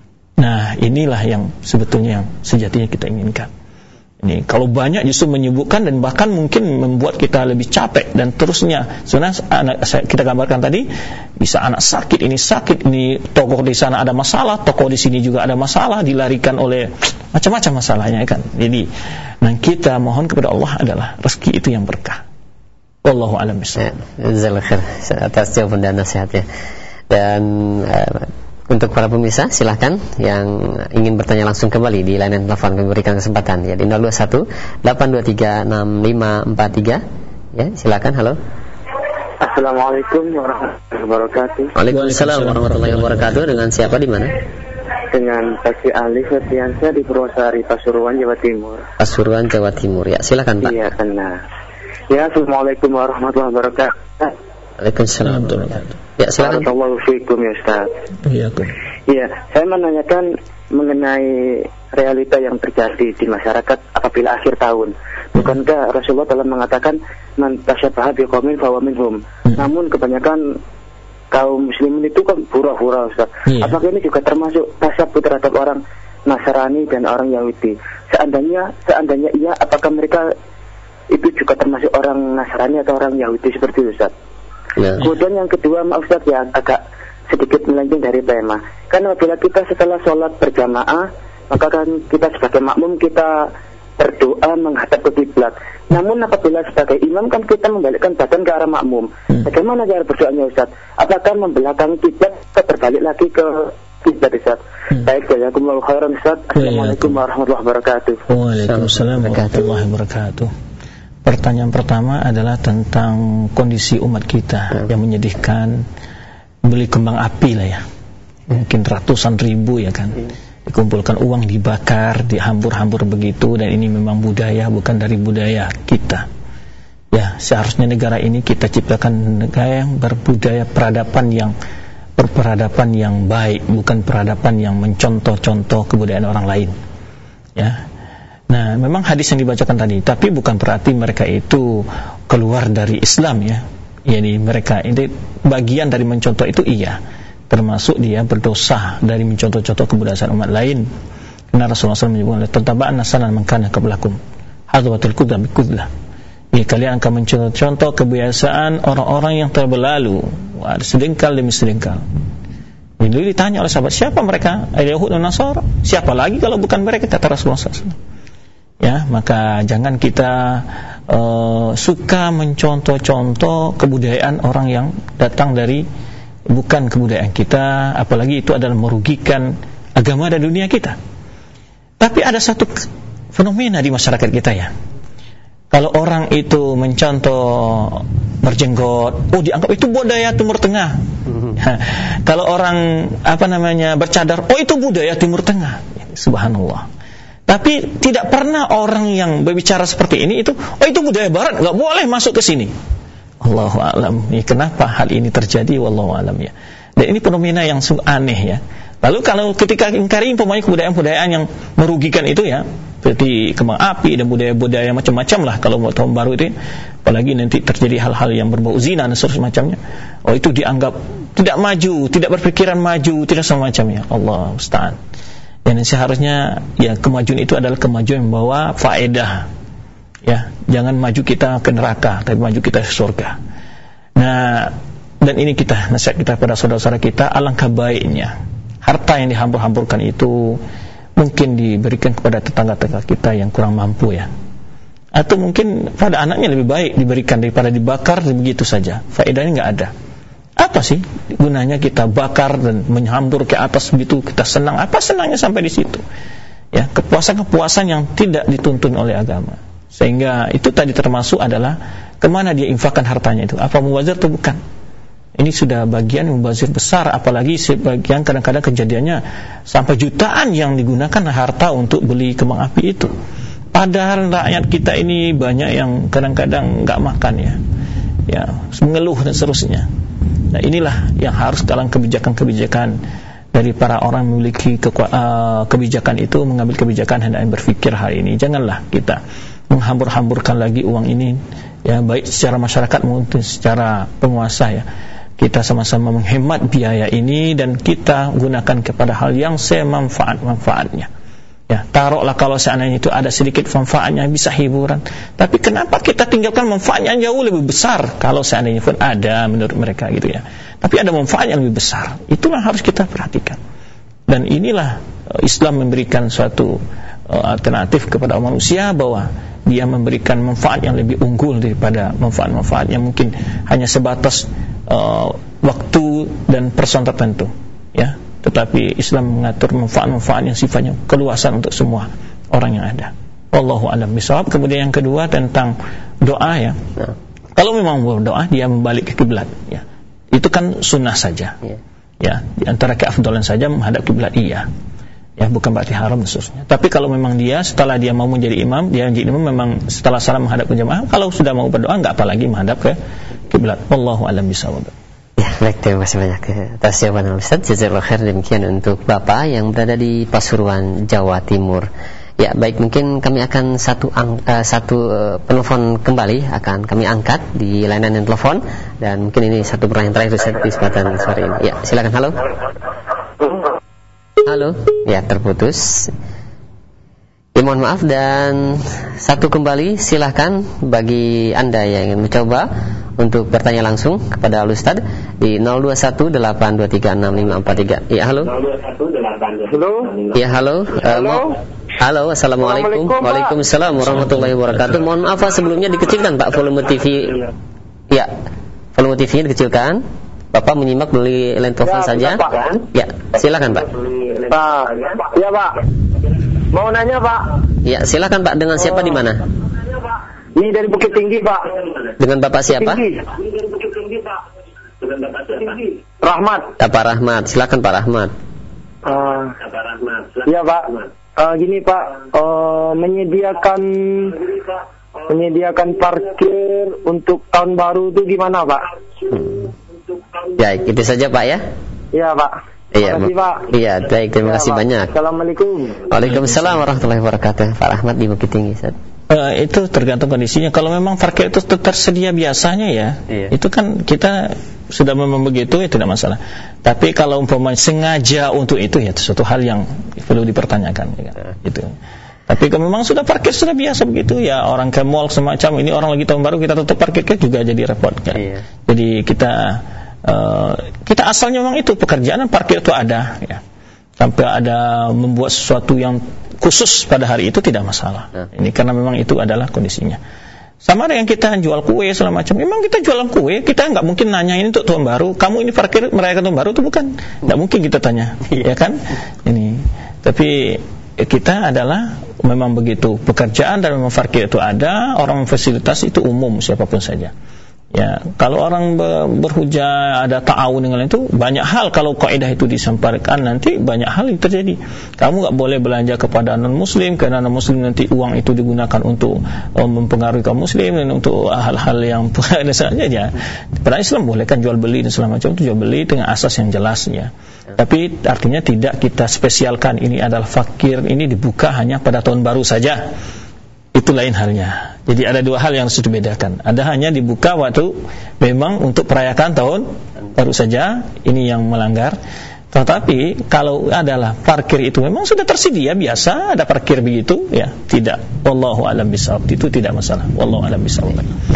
Nah, inilah yang sebetulnya yang sejatinya kita inginkan. Ini kalau banyak justru menyibukkan dan bahkan mungkin membuat kita lebih capek dan terusnya. Sebenarnya anak, kita gambarkan tadi, bisa anak sakit, ini sakit, ini tokoh di sana ada masalah, tokoh di sini juga ada masalah, dilarikan oleh macam-macam masalahnya kan. Jadi, nah kita mohon kepada Allah adalah rezeki itu yang berkah. Wallahu a'lam bishawab. Jazakallahu khair atas jawaban dan nasihatnya. Dan uh, untuk para pemirsa silahkan yang ingin bertanya langsung kembali di layanan telepon kami berikan kesempatan ya di nol dua satu delapan dua tiga enam lima empat tiga ya, silakan. Halo. Assalamualaikum warahmatullahi wabarakatuh. Waalaikumsalam warahmatullahi wabarakatuh. Dengan siapa di mana? Dengan Pak Ali Ferdiansyah di Purwosari, Pasuruan, Jawa Timur. Pasuruan, Jawa Timur ya, silakan Pak. Iya, benar. Ya, Assalamualaikum warahmatullahi wabarakatuh. Waalaikumsalam. Ya, silakan. Barakallahu fiikum ya Ustaz. Iya, Iya, saya menanyakan mengenai realita yang terjadi di masyarakat apabila akhir tahun. Bukankah Rasulullah telah mengatakan man tasyabaha biqaumin fahuwa minhum? Namun kebanyakan kaum muslimin itu kan hura-hura Ustaz. Iya. Apakah ini juga termasuk tasyabbuh terhadap orang Nasrani dan orang Yahudi? Seandainya seandainya iya, apakah mereka itu juga termasuk orang Nasrani atau orang Yahudi seperti itu Ustaz? Ya. Kemudian yang kedua, maaf Ustaz ya, agak sedikit melenceng dari tema. Kan apabila kita setelah sholat berjamaah, maka kan kita sebagai makmum kita berdoa menghadap ke kiblat. Namun apabila sebagai imam kan kita membalikkan badan ke arah makmum. Hmm. Bagaimana cara berdoanya Ustaz? Apakah membelakangi kiblat atau berbalik lagi ke kiblat Ustaz? Hmm. Baik, jazakumullahu khairan Ustaz. Assalamualaikum warahmatullahi wabarakatuh. Waalaikumsalam warahmatullahi wabarakatuh. Pertanyaan pertama adalah tentang kondisi umat kita yang menyedihkan. Beli kembang api lah ya, mungkin ratusan ribu ya kan, dikumpulkan uang, dibakar, dihambur-hambur begitu. Dan ini memang budaya, bukan dari budaya kita. Ya, seharusnya negara ini kita ciptakan negara yang berbudaya peradaban yang berperadaban yang baik, bukan peradaban yang mencontoh-contoh kebudayaan orang lain. Ya. Nah, memang hadis yang dibacakan tadi, tapi bukan berarti mereka itu keluar dari Islam ya. Yani mereka ini bagian dari mencontoh itu iya, termasuk dia berdosa dari mencontoh-contoh kebudayaan umat lain. Karena Rasulullah shallallahu alaihi wasallam menyebutkan tataba'an nasalan man kana qablakum hadwatul qudam bikudlah. Ya, kalian akan mencontoh-contoh kebiasaan orang-orang yang telah berlalu, wah, sedengkal demi sedengkal. Jadi ditanya oleh sahabat, siapa mereka? Yahud dan Nasara. Siapa lagi kalau bukan mereka, kata Rasulullah shallallahu alaihi wasallam. Ya, maka jangan kita uh, suka mencontoh-contoh kebudayaan orang yang datang dari bukan kebudayaan kita, apalagi itu adalah merugikan agama dan dunia kita. Tapi ada satu fenomena di masyarakat kita ya. Kalau orang itu mencontoh berjenggot, oh dianggap itu budaya Timur Tengah. Kalau orang apa namanya bercadar, oh itu budaya Timur Tengah. Subhanallah. Tapi tidak pernah orang yang berbicara seperti ini itu, oh itu budaya Barat, nggak boleh masuk ke sini. Allahu a'lam. Ya, kenapa hal ini terjadi? Wallahu a'lam ya. Dan ini fenomena yang sungguh aneh ya. Lalu kalau ketika ingkari umpamanya kebudayaan-kebudayaan yang merugikan itu ya, seperti kembang api dan budaya-budaya macam-macam lah kalau mau tahun baru itu, apalagi nanti terjadi hal-hal yang berbau zina dan semacamnya. Oh itu dianggap tidak maju, tidak berpikiran maju, tidak semacamnya. Allah musta'an. Dan seharusnya ya kemajuan itu adalah kemajuan yang membawa faedah. Ya, jangan maju kita ke neraka, tapi maju kita ke surga. Nah, dan ini kita nasihat kita pada saudara-saudara kita, alangkah baiknya harta yang dihambur-hamburkan itu mungkin diberikan kepada tetangga-tetangga kita yang kurang mampu ya, atau mungkin pada anaknya lebih baik diberikan daripada dibakar begitu saja, faedahnya nggak ada. Apa sih gunanya kita bakar dan menghambur ke atas begitu, kita senang, apa senangnya sampai di situ? Ya, kepuasan-kepuasan yang tidak dituntun oleh agama. Sehingga itu tadi termasuk adalah kemana dia infakkan hartanya itu, apa mubazir atau bukan? Ini sudah bagian mubazir besar, apalagi sebagian kadang-kadang kejadiannya sampai jutaan yang digunakan harta untuk beli kembang api itu. Padahal rakyat kita ini banyak yang kadang-kadang nggak makan ya, ya mengeluh dan seterusnya. Nah inilah yang harus dalam kebijakan-kebijakan dari para orang memiliki keku- uh, kebijakan itu, mengambil kebijakan hendaknya berfikir hari ini. Janganlah kita menghambur-hamburkan lagi uang ini ya, baik secara masyarakat maupun secara penguasa ya. Kita sama-sama menghemat biaya ini dan kita gunakan kepada hal yang semanfaat-manfaatnya. Ya, taruhlah kalau seandainya itu ada sedikit manfaatnya bisa hiburan. Tapi kenapa kita tinggalkan manfaatnya yang jauh lebih besar kalau seandainya pun ada menurut mereka gitu ya. Tapi ada manfaat yang lebih besar. Itulah harus kita perhatikan. Dan inilah uh, Islam memberikan suatu uh, alternatif kepada manusia bahwa dia memberikan manfaat yang lebih unggul daripada manfaat-manfaat yang mungkin hanya sebatas uh, waktu dan person tertentu ya. Tetapi Islam mengatur manfaat-manfaat yang sifatnya keluasan untuk semua orang yang ada. Wallahu a'lam bishawab. Kemudian yang kedua tentang doa ya. Nah. Kalau memang berdoa dia membalik ke kiblat ya. Itu kan sunnah saja. Yeah. Ya, di antara keafdalan saja menghadap kiblat iya. Ya, bukan berarti haram khususnya. Tapi kalau memang dia setelah dia mau menjadi imam, dia menjadi imam memang setelah salam menghadap ke jemaah, kalau sudah mau berdoa enggak apalagi menghadap ke kiblat. Wallahu a'lam bishawab. Ya, baik, terima kasih banyak atas jawaban Ustaz. Jazakallahu khair. Demikian untuk Bapak yang berada di Pasuruan, Jawa Timur. Ya, baik, mungkin kami akan satu ang, uh, satu uh, penelpon kembali akan kami angkat di layanan telepon dan mungkin ini satu pertanyaan terakhir Ustaz di kesempatan sore ini. Ya, silakan. Halo. Halo. Ya, terputus. Ya, mohon maaf dan satu kembali silahkan bagi Anda yang ingin mencoba untuk bertanya langsung kepada Al-Ustaz di nol dua satu delapan dua tiga enam lima empat tiga. Ya, halo. Halo. Ya, halo. Halo. Uh, halo, assalamualaikum. Waalaikumsalam warahmatullahi wabarakatuh. Mohon maaf Pak, sebelumnya dikecilkan Pak volume T V. Ya, volume T V-nya dikecilkan. Bapak menyimak melalui line telepon ya, saja. Pak. Ya, silakan Pak. Pak, ya Pak. Mau nanya Pak. Ya, silakan Pak. Dengan siapa di mana? Ini dari Bukit Tinggi Pak. Dengan Bapak siapa? Tinggi. Rahmat. Ya, Pak Rahmat. Silakan Pak Rahmat. Uh, ya Pak. Uh, gini Pak, uh, menyediakan menyediakan parkir untuk tahun baru itu gimana Pak? Hmm. Ya, itu saja Pak ya. Iya Pak. Iya, terima kasih Pak. Iya, baik, terima ya, kasih Pak. Banyak. Assalamualaikum. Waalaikumsalam warahmatullahi wabarakatuh. Pak Rahmat di Bukit Tinggi, Ustaz. Uh, itu tergantung kondisinya. Kalau memang parkir itu tersedia biasanya ya, iya. Itu kan kita sudah memang begitu ya tidak masalah. Tapi kalau umpamanya sengaja untuk itu ya itu suatu hal yang perlu dipertanyakan ya, kan? Gitu. Tapi kalau memang sudah parkir sudah biasa begitu ya, orang ke mall semacam ini orang lagi tahun baru kita tutup parkirnya juga jadi repot kan. Iya. Jadi kita uh, kita asalnya memang itu pekerjaan parkir itu ada ya. Sampai ada membuat sesuatu yang khusus pada hari itu tidak masalah. Nah. Ini karena memang itu adalah kondisinya. Sama dengan kita jual kue segala macam. Memang kita jualan kue, kita nggak mungkin nanyain untuk tahun baru. Kamu ini parkir merayakan tahun baru itu bukan? Nggak mungkin kita tanya, ya kan? Ini. Tapi kita adalah memang begitu pekerjaan dan memang parkir itu ada, orang memfasilitasi itu umum siapapun saja. Ya, kalau orang berhujah ada ta'awun dengan itu banyak hal, kalau kaidah itu disampaikan nanti banyak hal yang terjadi. Kamu enggak boleh belanja kepada non muslim karena non muslim nanti uang itu digunakan untuk um, mempengaruhi kaum muslim dan untuk hal-hal yang ada saja ya. Pada Islam boleh kan jual beli dan segala macam itu jual beli dengan asas yang jelas ya. Tapi artinya tidak kita spesialkan ini adalah fakir, ini dibuka hanya pada tahun baru saja. Itu lain halnya. Jadi ada dua hal yang harus dibedakan. Ada hanya dibuka waktu memang untuk perayakan tahun baru saja, ini yang melanggar. Tetapi kalau adalah parkir itu memang sudah tersedia biasa, ada parkir begitu ya, tidak. Wallahu a'lam bishawab. Itu tidak masalah. Wallahu a'lam bishawab. Baik.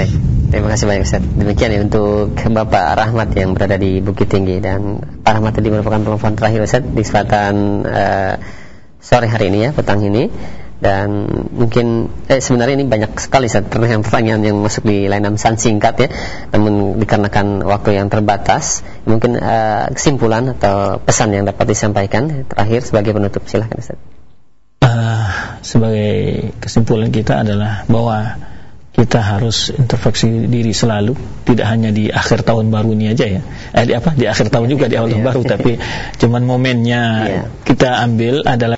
Terima kasih banyak Ustaz. Demikian ya untuk Bapak Rahmat yang berada di Bukit Tinggi. Dan Pak Rahmat tadi merupakan telepon terakhir Ustaz di kesempatan uh, sore hari ini ya, petang ini. Dan mungkin eh, sebenarnya ini banyak sekali Ustaz pertanyaan-pertanyaan yang masuk di layanan pesan singkat ya. Namun dikarenakan waktu yang terbatas, mungkin uh, kesimpulan atau pesan yang dapat disampaikan terakhir sebagai penutup, silakan Ustaz. Uh, sebagai kesimpulan kita adalah bahwa kita harus introspeksi diri selalu, tidak hanya di akhir tahun baru ini aja ya. Eh di apa? Di akhir tahun juga, di awal tahun baru, tapi cuman momennya kita ambil adalah